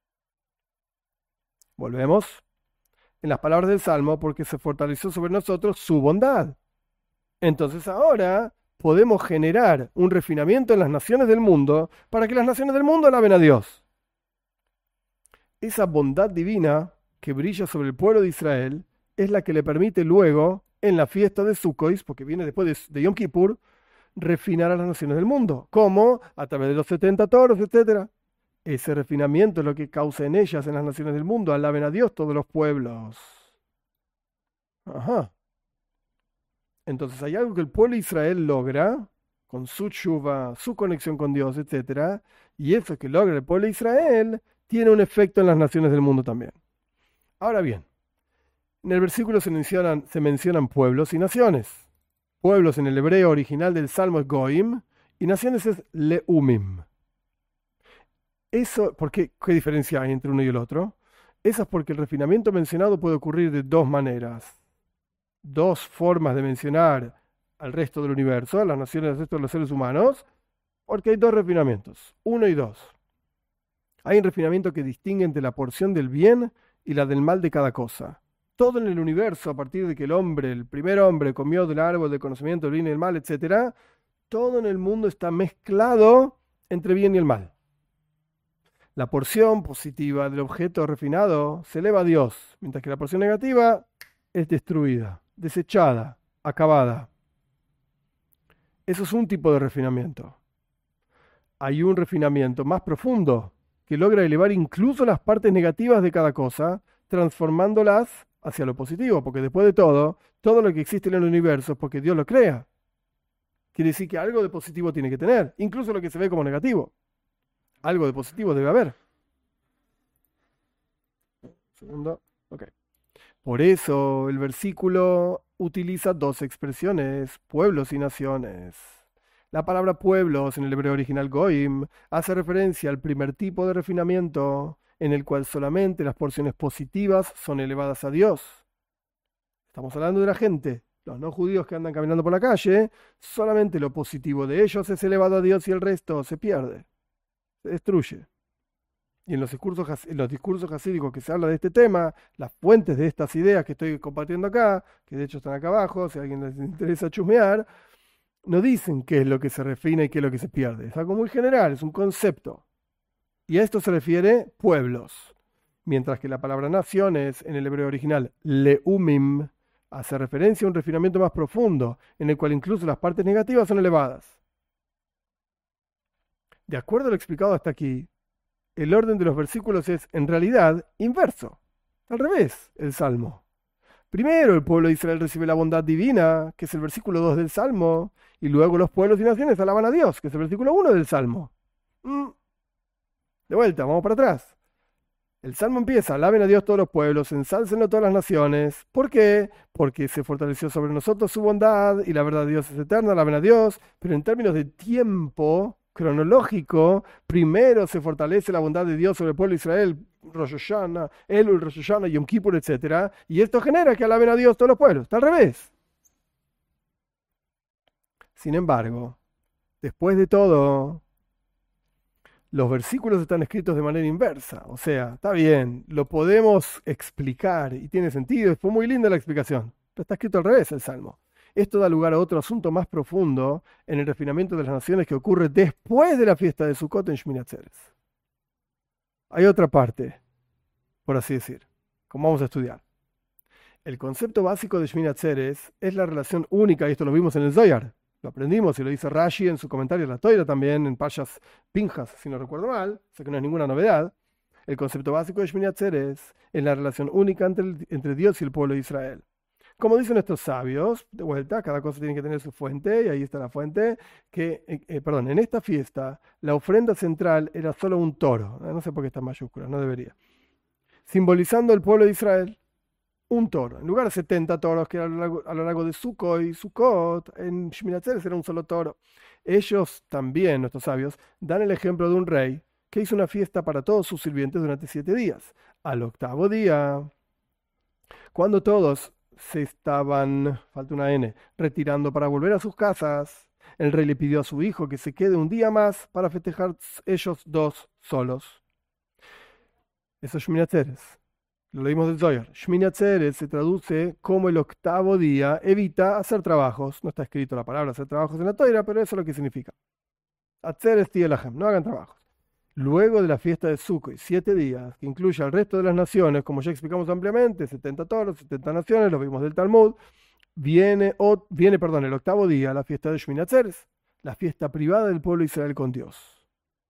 Volvemos. En las palabras del Salmo, porque se fortaleció sobre nosotros su bondad. Entonces ahora podemos generar un refinamiento en las naciones del mundo para que las naciones del mundo alaben a Dios. Esa bondad divina que brilla sobre el pueblo de Israel es la que le permite luego, en la fiesta de Sukkot, porque viene después de Yom Kippur, refinar a las naciones del mundo. ¿Cómo? A través de los 70 toros, etc. Ese refinamiento es lo que causa en ellas, en las naciones del mundo, alaben a Dios todos los pueblos. Ajá. Entonces hay algo que el pueblo de Israel logra con su tshuva, su conexión con Dios, etc. Y eso que logra el pueblo de Israel tiene un efecto en las naciones del mundo también. Ahora bien, en el versículo se mencionan pueblos y naciones. Pueblos en el hebreo original del Salmo es Goim y naciones es Leumim. Eso, ¿qué diferencia hay entre uno y el otro? Eso es porque el refinamiento mencionado puede ocurrir de dos maneras. Dos formas de mencionar al resto del universo, a las naciones del resto de los seres humanos, porque hay dos refinamientos, uno y dos. Hay un refinamiento que distingue entre la porción del bien y la del mal de cada cosa. Todo en el universo, a partir de que el primer hombre, comió del árbol del conocimiento del bien y el mal, etc., todo en el mundo está mezclado entre bien y el mal. La porción positiva del objeto refinado se eleva a Dios, mientras que la porción negativa es destruida, desechada, acabada. Eso es un tipo de refinamiento. Hay un refinamiento más profundo que logra elevar incluso las partes negativas de cada cosa, transformándolas hacia lo positivo, porque después de todo lo que existe en el universo es porque Dios lo crea. Quiere decir que algo de positivo tiene que tener, incluso lo que se ve como negativo. Algo de positivo debe haber. Segundo. Ok. Por eso el versículo utiliza dos expresiones, pueblos y naciones. La palabra pueblos en el hebreo original goim hace referencia al primer tipo de refinamiento en el cual solamente las porciones positivas son elevadas a Dios. Estamos hablando de la gente, los no judíos que andan caminando por la calle, solamente lo positivo de ellos es elevado a Dios y el resto se pierde, se destruye. Y en los discursos hasídicos que se habla de este tema, las fuentes de estas ideas que estoy compartiendo acá, que de hecho están acá abajo, si a alguien les interesa chusmear, no dicen qué es lo que se refina y qué es lo que se pierde. Es algo muy general, es un concepto. Y a esto se refiere pueblos. Mientras que la palabra naciones en el hebreo original, leumim, hace referencia a un refinamiento más profundo, en el cual incluso las partes negativas son elevadas. De acuerdo a lo explicado hasta aquí, el orden de los versículos es en realidad inverso. Al revés, el Salmo. Primero el pueblo de Israel recibe la bondad divina, que es el versículo 2 del Salmo, y luego los pueblos y naciones alaban a Dios, que es el versículo 1 del Salmo. De vuelta, vamos para atrás. El Salmo empieza, alaben a Dios todos los pueblos, ensálcenlo todas las naciones. ¿Por qué? Porque se fortaleció sobre nosotros su bondad y la verdad de Dios es eterna, alaben a Dios, pero en términos de tiempo cronológico, primero se fortalece la bondad de Dios sobre el pueblo de Israel, Rosh Hashanah, Elul, Rosh Hashanah, Yom Kippur, etc. Y esto genera que alaben a Dios todos los pueblos. Está al revés. Sin embargo, después de todo, los versículos están escritos de manera inversa. O sea, está bien, lo podemos explicar y tiene sentido. Fue muy linda la explicación. Pero está escrito al revés el Salmo. Esto da lugar a otro asunto más profundo en el refinamiento de las naciones que ocurre después de la fiesta de Sukkot en Shmini Atzeres. Hay otra parte, por así decir, como vamos a estudiar. El concepto básico de Shmini Atzeres es la relación única, y esto lo vimos en el Zohar. Lo aprendimos y lo dice Rashi en su comentario a la Toira también, en Pashas Pinjas, si no recuerdo mal, sé que no es ninguna novedad. El concepto básico de Shmini Atzeres es la relación única entre Dios y el pueblo de Israel. Como dicen nuestros sabios, de vuelta, cada cosa tiene que tener su fuente, y ahí está la fuente, en esta fiesta la ofrenda central era solo un toro, no sé por qué está en mayúsculas, no debería, simbolizando el pueblo de Israel, un toro, en lugar de 70 toros que era a lo largo de Sukkot, en Shmini Atzeres era un solo toro. Ellos también, nuestros sabios, dan el ejemplo de un rey que hizo una fiesta para todos sus sirvientes durante 7 días. Al octavo día, cuando todos se estaban, falta una N, retirando para volver a sus casas, el rey le pidió a su hijo que se quede un día más para festejar ellos dos solos. Eso es Shmini Atzeres. Lo leímos del Zohar. Shmini Atzeres se traduce como el octavo día evita hacer trabajos. No está escrito la palabra hacer trabajos en la Toira, pero eso es lo que significa. Atzeres tielahem, no hagan trabajos. Luego de la fiesta de Sukkot, 7 días, que incluye al resto de las naciones, como ya explicamos ampliamente, 70 toros, 70 naciones, lo vimos del Talmud, viene el octavo día, la fiesta de Shmini Atzeres, la fiesta privada del pueblo de Israel con Dios.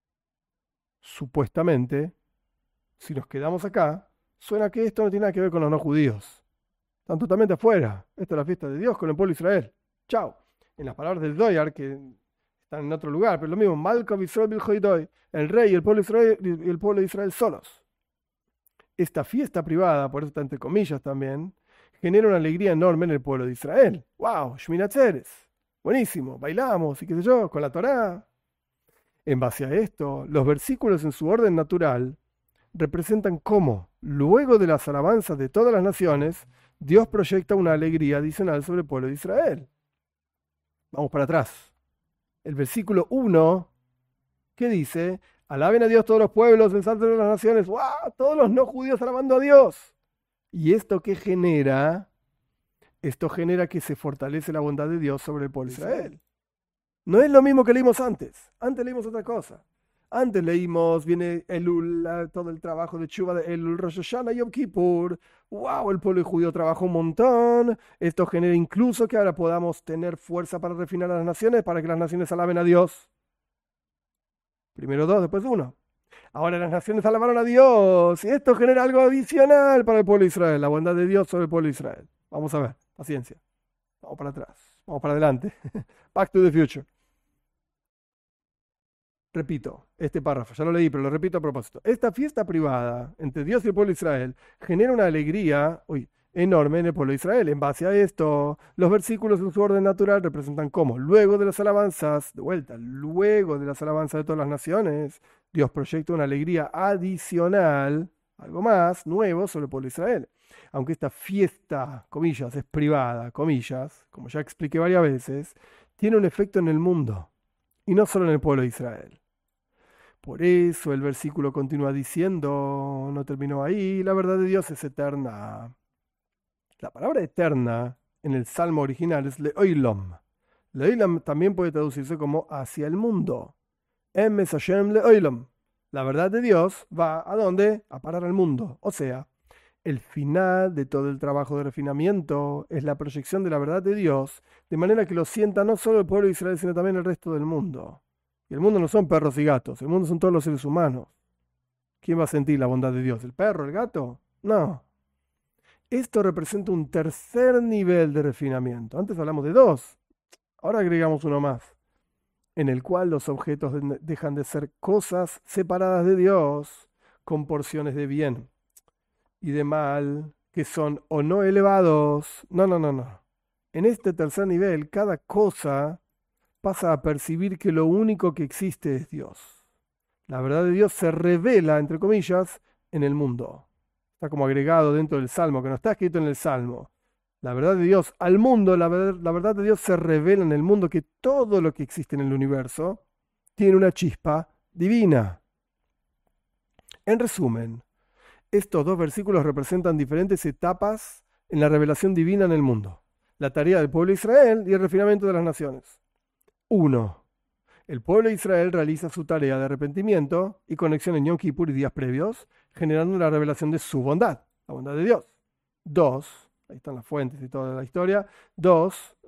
Supuestamente, si nos quedamos acá, suena que esto no tiene nada que ver con los no judíos. Están totalmente afuera. Esta es la fiesta de Dios con el pueblo de Israel. Chao. En las palabras del Zohar, que están en otro lugar, pero lo mismo, Malka Israel Bilhoidoi, el rey y el pueblo de Israel solos. Esta fiesta privada, por eso está entre comillas también, genera una alegría enorme en el pueblo de Israel. ¡Wow! Shmini Atzeres. Buenísimo. Bailamos y qué sé yo, con la Torá. En base a esto, los versículos en su orden natural representan cómo, luego de las alabanzas de todas las naciones, Dios proyecta una alegría adicional sobre el pueblo de Israel. Vamos para atrás. El versículo 1, ¿qué dice? Alaben a Dios todos los pueblos, ensalcen a las naciones. ¡Wow! Todos los no judíos alabando a Dios. ¿Y esto qué genera? Esto genera que se fortalece la bondad de Dios sobre el pueblo de Israel. No es lo mismo que leímos antes. Antes leímos otra cosa. Antes leímos, viene Elul, todo el trabajo de Tshuva de Elul, Rosh Hashanah, Yom Kippur. ¡Wow! El pueblo judío trabajó un montón. Esto genera incluso que ahora podamos tener fuerza para refinar a las naciones, para que las naciones alaben a Dios. Primero dos, después uno. Ahora las naciones alabaron a Dios. Y esto genera algo adicional para el pueblo de Israel. La bondad de Dios sobre el pueblo de Israel. Vamos a ver. Paciencia. Vamos para atrás. Vamos para adelante. Back to the future. Repito, este párrafo, ya lo leí, pero lo repito a propósito. Esta fiesta privada entre Dios y el pueblo de Israel genera una alegría enorme en el pueblo de Israel. En base a esto, los versículos en su orden natural representan cómo, luego de las alabanzas, de vuelta, luego de las alabanzas de todas las naciones, Dios proyecta una alegría adicional, algo más, nuevo sobre el pueblo de Israel. Aunque esta fiesta, comillas, es privada, comillas, como ya expliqué varias veces, tiene un efecto en el mundo y no solo en el pueblo de Israel. Por eso el versículo continúa diciendo, no terminó ahí, la verdad de Dios es eterna. La palabra eterna en el salmo original es leolam. Leolam también puede traducirse como hacia el mundo. Emes Hashem leolam. La verdad de Dios va ¿a dónde? A parar al mundo. O sea, el final de todo el trabajo de refinamiento es la proyección de la verdad de Dios, de manera que lo sienta no solo el pueblo de Israel, sino también el resto del mundo. Y el mundo no son perros y gatos, el mundo son todos los seres humanos. ¿Quién va a sentir la bondad de Dios? ¿El perro, el gato? No. Esto representa un tercer nivel de refinamiento. Antes hablamos de dos, ahora agregamos uno más, en el cual los objetos dejan de ser cosas separadas de Dios con porciones de bien y de mal que son o no elevados. No. En este tercer nivel, cada cosa pasa a percibir que lo único que existe es Dios. La verdad de Dios se revela, entre comillas, en el mundo. Está como agregado dentro del Salmo, que no está escrito en el Salmo. La verdad de Dios al mundo, la verdad de Dios se revela en el mundo, que todo lo que existe en el universo tiene una chispa divina. En resumen, estos dos versículos representan diferentes etapas en la revelación divina en el mundo. La tarea del pueblo de Israel y el refinamiento de las naciones. 1. El pueblo de Israel realiza su tarea de arrepentimiento y conexión en Yom Kippur y días previos, generando la revelación de su bondad, la bondad de Dios. 2. Ahí están las fuentes y toda la historia. 2.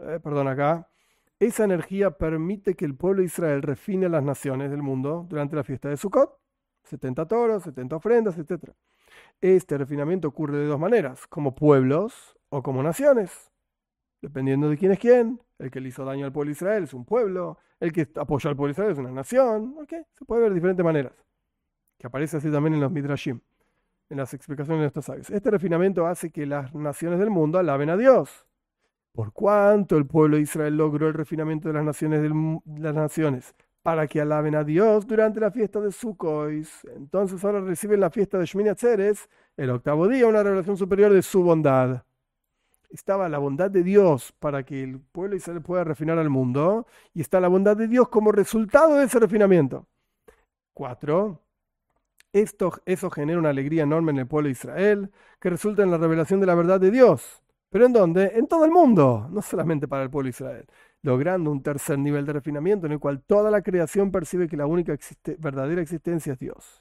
Esa energía permite que el pueblo de Israel refine a las naciones del mundo durante la fiesta de Sukkot. 70 toros, 70 ofrendas, etc. Este refinamiento ocurre de dos maneras, como pueblos o como naciones, dependiendo de quién es quién. El que le hizo daño al pueblo de Israel es un pueblo, el que apoyó al pueblo de Israel es una nación. Se puede ver de diferentes maneras, que aparece así también en los Midrashim, en las explicaciones de estos sabios. Este refinamiento hace que las naciones del mundo alaben a Dios. Por cuanto el pueblo de Israel logró el refinamiento de las naciones para que alaben a Dios durante la fiesta de Sukkot, entonces ahora reciben la fiesta de Shmini Atzeres, el octavo día, una revelación superior de su bondad. Estaba la bondad de Dios para que el pueblo de Israel pueda refinar al mundo, y está la bondad de Dios como resultado de ese refinamiento. 4. Eso genera una alegría enorme en el pueblo de Israel, que resulta en la revelación de la verdad de Dios. ¿Pero en dónde? En todo el mundo, no solamente para el pueblo de Israel, logrando un tercer nivel de refinamiento en el cual toda la creación percibe que la única verdadera existencia es Dios.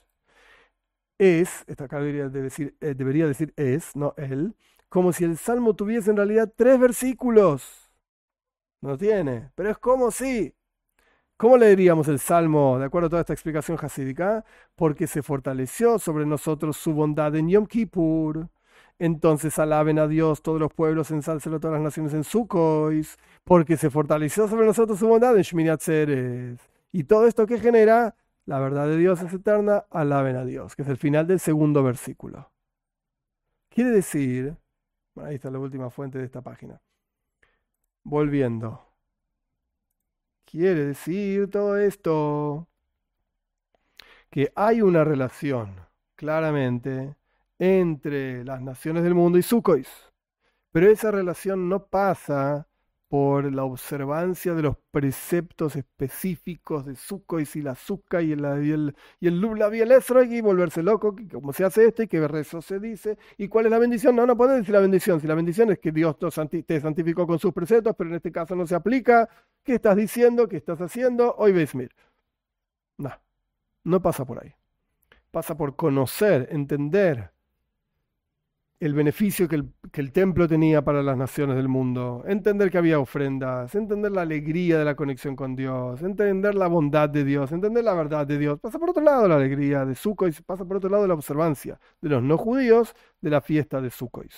Esta acá debería decir es, no él, como si el Salmo tuviese en realidad 3 versículos. No tiene, pero es como si. ¿Cómo leeríamos el Salmo de acuerdo a toda esta explicación hasídica? Porque se fortaleció sobre nosotros su bondad en Yom Kippur. Entonces alaben a Dios todos los pueblos, ensálcelo todas las naciones en Sukkot, porque se fortaleció sobre nosotros su bondad en Shmini Atzeres. Y todo esto que genera, la verdad de Dios es eterna, alaben a Dios, que es el final del segundo versículo. Quiere decir, ahí está la última fuente de esta página. Volviendo. Quiere decir todo esto que hay una relación, claramente, entre las naciones del mundo y Sukkot. Pero esa relación no pasa por la observancia de los preceptos específicos de Sukkot y la Azúcar y el Lulav y el Esrog y volverse loco, que cómo se hace esto y qué rezo se dice, y cuál es la bendición. No puedes decir la bendición. Si la bendición es que Dios te santificó con sus preceptos, pero en este caso no se aplica, ¿qué estás diciendo? ¿Qué estás haciendo? Hoy ves, mir. No No pasa por ahí. Pasa por conocer, entender el beneficio que el templo tenía para las naciones del mundo, entender que había ofrendas, entender la alegría de la conexión con Dios, entender la bondad de Dios, entender la verdad de Dios. Pasa por otro lado la alegría de Sukkot, pasa por otro lado la observancia de los no judíos de la fiesta de Sukkot.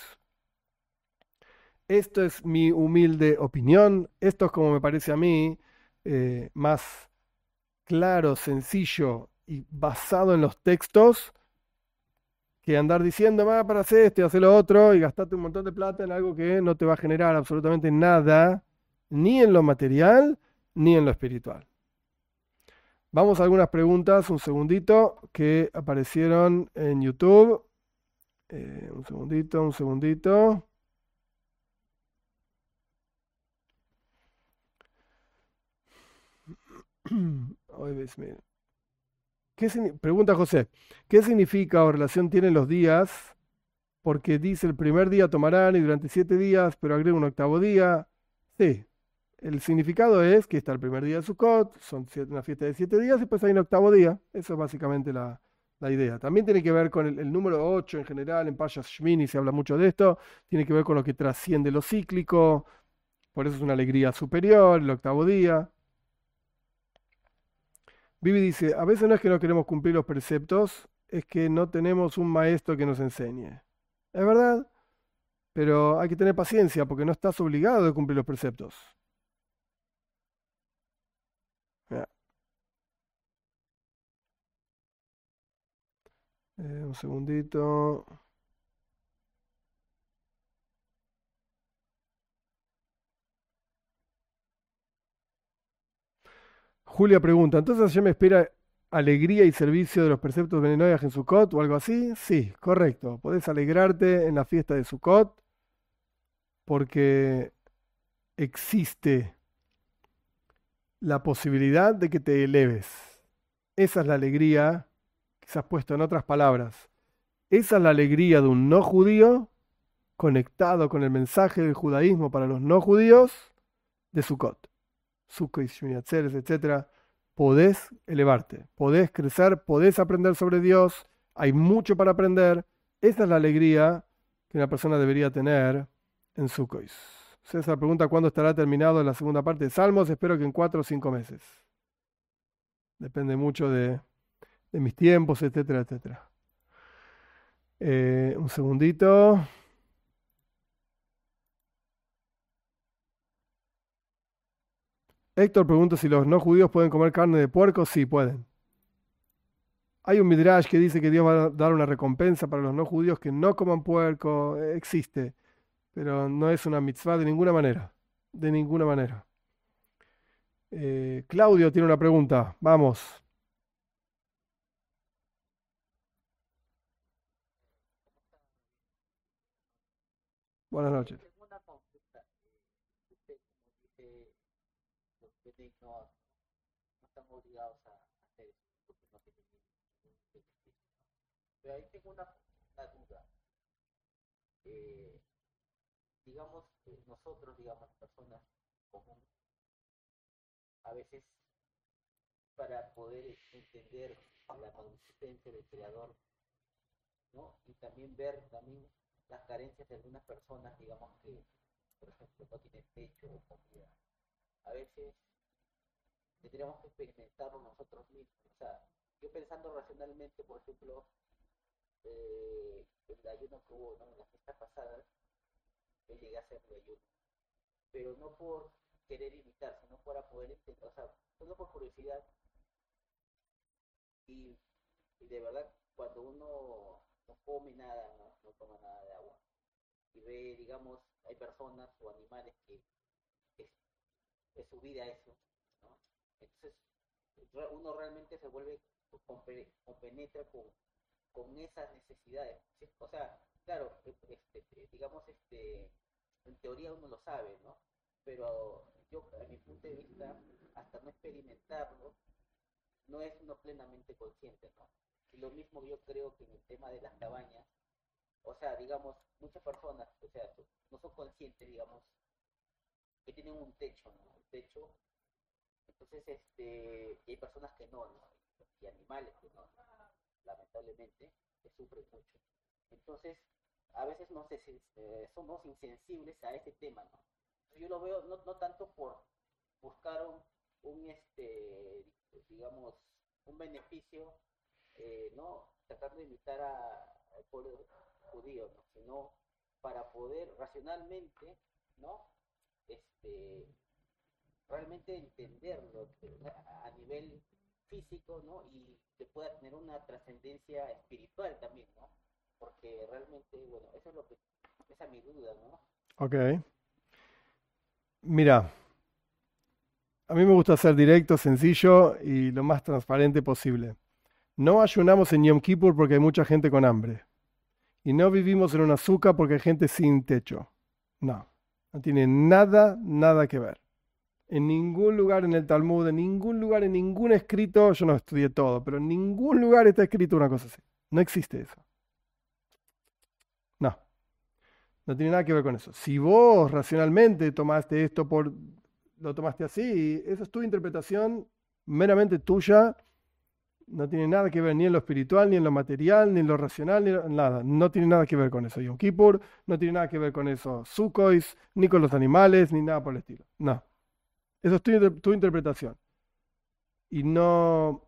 Esto es mi humilde opinión, esto es como me parece a mí más claro, sencillo y basado en los textos que andar diciendo, va para hacer esto y hacer lo otro y gastarte un montón de plata en algo que no te va a generar absolutamente nada, ni en lo material, ni en lo espiritual. Vamos a algunas preguntas, un segundito, que aparecieron en YouTube. Un segundito, un segundito. Hoy ves, mira. Pregunta José, ¿qué significa o relación tienen los días? Porque dice el primer día tomarán y durante 7 días, pero agrega un octavo día. Sí, el significado es que está el primer día de Sukkot, son una fiesta de 7 días y después hay un octavo día. Eso es básicamente la idea. También tiene que ver con el número 8 en general, en Pashas Shmini se habla mucho de esto, tiene que ver con lo que trasciende lo cíclico, por eso es una alegría superior, el octavo día. Vivi dice, a veces no es que no queremos cumplir los preceptos, es que no tenemos un maestro que nos enseñe. Es verdad, pero hay que tener paciencia porque no estás obligado de cumplir los preceptos. Ya, un segundito. Julia pregunta, ¿entonces yo me espera alegría y servicio de los preceptos de Benenoyaj en Sukkot o algo así? Sí, correcto. Podés alegrarte en la fiesta de Sukkot porque existe la posibilidad de que te eleves. Esa es la alegría, quizás puesto en otras palabras. Esa es la alegría de un no judío conectado con el mensaje del judaísmo para los no judíos de Sukkot. Sukkot, Shmini Atzeres, etc. Podés elevarte, podés crecer, podés aprender sobre Dios, hay mucho para aprender. Esa es la alegría que una persona debería tener en Sukkot. César pregunta cuándo estará terminado la segunda parte de Salmos. Espero que en 4 o 5 meses. Depende mucho de mis tiempos, etcétera, etcétera. Un segundito. Héctor pregunta si los no judíos pueden comer carne de puerco. Sí, pueden. Hay un midrash que dice que Dios va a dar una recompensa para los no judíos que no coman puerco. Existe, pero no es una mitzvah de ninguna manera. De ninguna manera. Claudio tiene una pregunta. Vamos. Buenas noches. Tengo una consulta. Usted, como dice, los bebés no están obligados a hacer eso porque no tienen ningún beneficio. Pero ahí tengo una duda. Eh, digamos, nosotros, digamos, personas comunes, a veces para poder entender la magnificencia del Creador, ¿no? Y también ver también las carencias de algunas personas, digamos que, por ejemplo, no tienen techo o comida. A veces tendríamos que experimentarlo nosotros mismos. O sea, yo pensando racionalmente, por ejemplo, el ayuno que hubo, ¿no? En las fiestas pasadas, yo llegué a hacer el ayuno, pero no por querer imitar, sino para poder entender, o sea, solo por curiosidad y, y de verdad cuando uno no come nada, no toma nada de agua y ve, digamos, hay personas o animales que es su vida eso, ¿no? Entonces uno realmente se vuelve, compenetra con esas necesidades, ¿sí? O sea, claro, digamos, en teoría uno lo sabe, ¿no? Pero yo, a mi punto de vista, hasta no experimentarlo, no es uno plenamente consciente, ¿no? Y lo mismo yo creo que en el tema de las cabañas, o sea, digamos, muchas personas, o sea, no son conscientes, digamos, que tienen un techo, ¿no? Un techo, entonces, y hay personas que no, ¿no? y animales que no, lamentablemente que sufren mucho. Entonces, a veces no sé si somos insensibles a ese tema, ¿no? Yo lo veo no tanto por buscar digamos, un beneficio, no tratar de imitar al pueblo judío, ¿no? Sino para poder racionalmente, ¿no? Este, realmente entenderlo a nivel físico, ¿no? Y que pueda tener una trascendencia espiritual también, ¿no? Porque realmente, bueno, eso es lo que, esa es mi duda, ¿no? Ok. Mira, a mí me gusta ser directo, sencillo y lo más transparente posible. No ayunamos en Yom Kippur porque hay mucha gente con hambre. Y no vivimos en una azúcar porque hay gente sin techo. No, no tiene nada, nada que ver. En ningún lugar en el Talmud, en ningún lugar, en ningún escrito, yo no estudié todo, pero en ningún lugar está escrito una cosa así. No existe eso. No, no tiene nada que ver con eso. Si vos racionalmente tomaste esto lo tomaste así, esa es tu interpretación meramente tuya. No tiene nada que ver ni en lo espiritual, ni en lo material, ni en lo racional, nada. No tiene nada que ver con eso. Yom Kippur no tiene nada que ver con eso. Sukkois, ni con los animales, ni nada por el estilo. No. Eso es tu interpretación. Y no.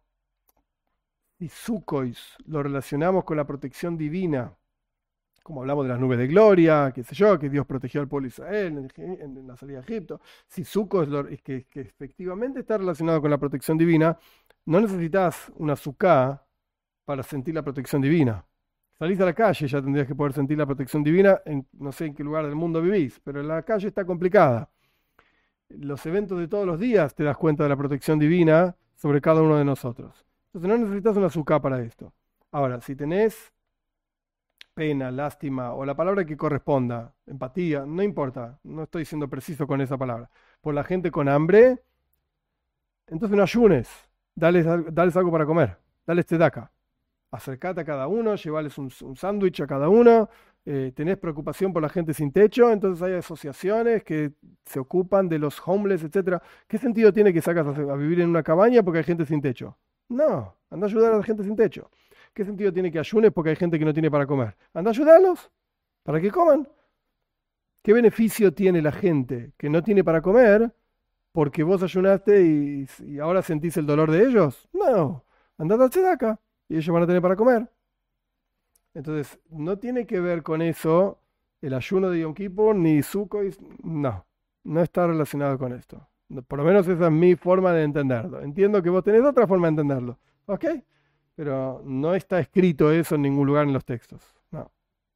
Y Sukkois lo relacionamos con la protección divina, como hablamos de las nubes de gloria, qué sé yo, que Dios protegió al pueblo de Israel en la salida de Egipto. Si Sukkot es que efectivamente está relacionado con la protección divina, no necesitas una sukkah para sentir la protección divina. Salís a la calle, ya tendrías que poder sentir la protección divina, no sé en qué lugar del mundo vivís, pero la calle está complicada. Los eventos de todos los días te das cuenta de la protección divina sobre cada uno de nosotros. Entonces no necesitas una sukkah para esto. Ahora, si tenés pena, lástima o la palabra que corresponda, empatía, no importa, no estoy siendo preciso con esa palabra, por la gente con hambre, entonces no ayunes, dales algo para comer, dales tzedaka, acercate a cada uno, llevales un sándwich a cada uno, tenés preocupación por la gente sin techo, entonces hay asociaciones que se ocupan de los homeless, etcétera. ¿Qué sentido tiene que sacas a vivir en una cabaña porque hay gente sin techo? No, anda a ayudar a la gente sin techo. ¿Qué sentido tiene que ayunes porque hay gente que no tiene para comer? Anda a ayudarlos para que coman. ¿Qué beneficio tiene la gente que no tiene para comer porque vos ayunaste y ahora sentís el dolor de ellos? No, anda a darse de acá y ellos van a tener para comer. Entonces, no tiene que ver con eso el ayuno de Yom Kippur ni Sukkot, no, no está relacionado con esto. Por lo menos esa es mi forma de entenderlo. Entiendo que vos tenés otra forma de entenderlo, ¿ok? Pero no está escrito eso en ningún lugar en los textos. No.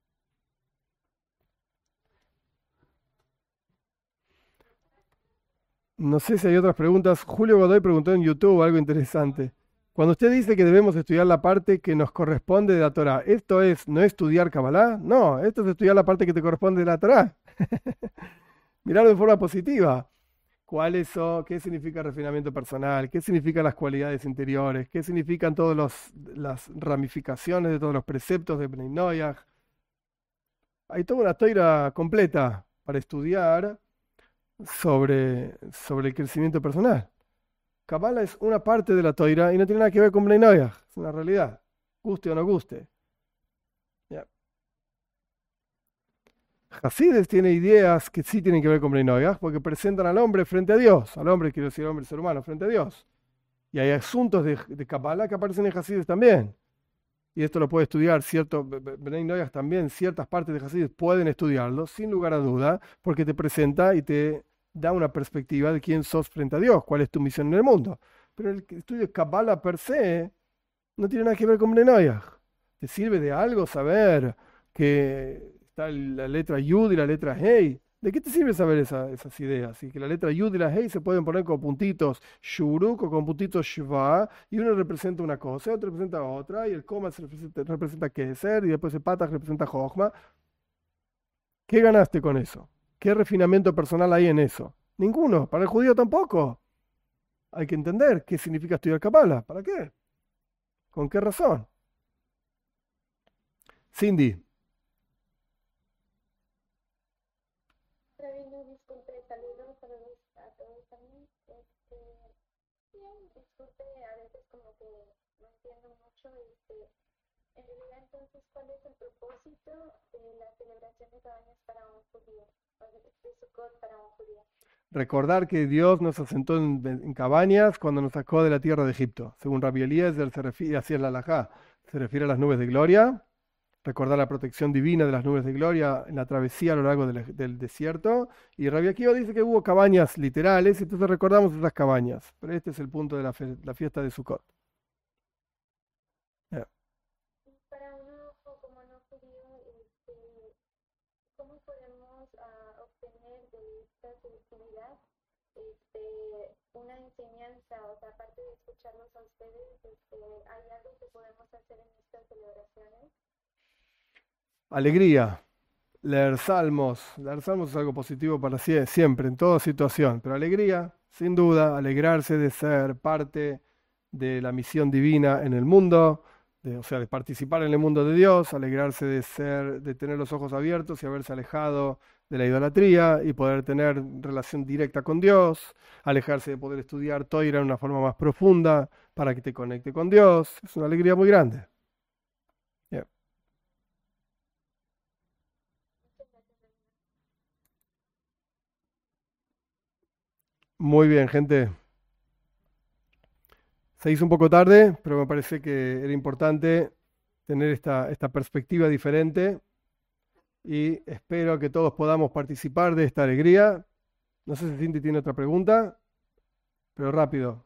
No sé si hay otras preguntas. Julio Godoy preguntó en YouTube algo interesante. Cuando usted dice que debemos estudiar la parte que nos corresponde de la Torá, ¿esto es no estudiar Kabbalah? No, esto es estudiar la parte que te corresponde de la Torá. Mirarlo de forma positiva. ¿Cuáles son? ¿Qué significa refinamiento personal? ¿Qué significan las cualidades interiores? ¿Qué significan todas las ramificaciones de todos los preceptos de Bnei Noyaj? Hay toda una toira completa para estudiar sobre el crecimiento personal. Kabbalah es una parte de la toira y no tiene nada que ver con Bnei Noyaj. Es una realidad. Guste o no guste. Ya. Hasides tiene ideas que sí tienen que ver con Bnei Noyaj porque presentan al hombre frente a Dios. Al hombre, quiero decir, al hombre, ser humano, frente a Dios. Y hay asuntos de Kabbalah que aparecen en Hasides también. Y esto lo puede estudiar, cierto, Bnei Noyaj también, ciertas partes de Hasides pueden estudiarlo, sin lugar a duda, porque te presenta y te da una perspectiva de quién sos frente a Dios, cuál es tu misión en el mundo. Pero el estudio de Kabbalah per se no tiene nada que ver con Bnei Noyaj. ¿Te sirve de algo saber que está la letra Yud y la letra Hey? ¿De qué te sirve saber esas ideas? Y que la letra Yud y la Hey se pueden poner con puntitos Shuruk o con puntitos Shva, y uno representa una cosa, otro representa otra, y el coma representa Keser, y después el Patach representa Jochma. ¿Qué ganaste con eso? ¿Qué refinamiento personal hay en eso? Ninguno. Para el judío tampoco. Hay que entender qué significa estudiar Kabbalah. ¿Para qué? ¿Con qué razón? Cindy. Rabino, disculpe, saludos a todos también. Bien, disculpe, a veces como que no entiendo mucho. En realidad, entonces, ¿cuál es el propósito de la celebración de cabañas para un judío? O de Sukkot para un judío. Recordar que Dios nos asentó en cabañas cuando nos sacó de la tierra de Egipto. Según Rabbi Eliezer, se refiere, así es la halajá, se refiere a las nubes de gloria. Recordar la protección divina de las nubes de gloria en la travesía a lo largo del desierto. Y Rabbi Akiva dice que hubo cabañas literales, entonces recordamos esas cabañas. Pero este es el punto de la fiesta de Sukkot. Y para uno como no judío, ¿cómo podemos obtener de esta festividad una enseñanza? O sea, aparte de escucharlos a ustedes, ¿hay algo que podemos hacer en estas celebraciones? Alegría. Leer salmos. Leer salmos es algo positivo para siempre, en toda situación. Pero alegría, sin duda, alegrarse de ser parte de la misión divina en el mundo, o sea, de participar en el mundo de Dios, alegrarse de tener los ojos abiertos y haberse alejado de la idolatría y poder tener relación directa con Dios, alejarse de poder estudiar Torah en una forma más profunda para que te conecte con Dios. Es una alegría muy grande. Yeah. Muy bien, gente. Se hizo un poco tarde, pero me parece que era importante tener esta perspectiva diferente y espero que todos podamos participar de esta alegría. No sé si Cindy tiene otra pregunta, pero rápido.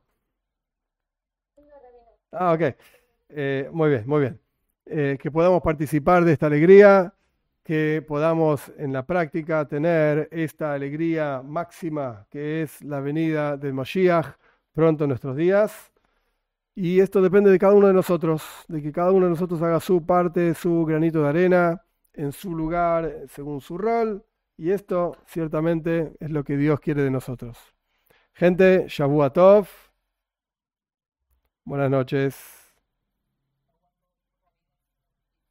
Ah, ok. Muy bien, muy bien. Que podamos participar de esta alegría, que podamos en la práctica tener esta alegría máxima que es la venida del Mashiach pronto en nuestros días. Y esto depende de cada uno de nosotros, de que cada uno de nosotros haga su parte, su granito de arena, en su lugar, según su rol. Y esto ciertamente es lo que Dios quiere de nosotros. Gente, Shavua Tov. Buenas noches.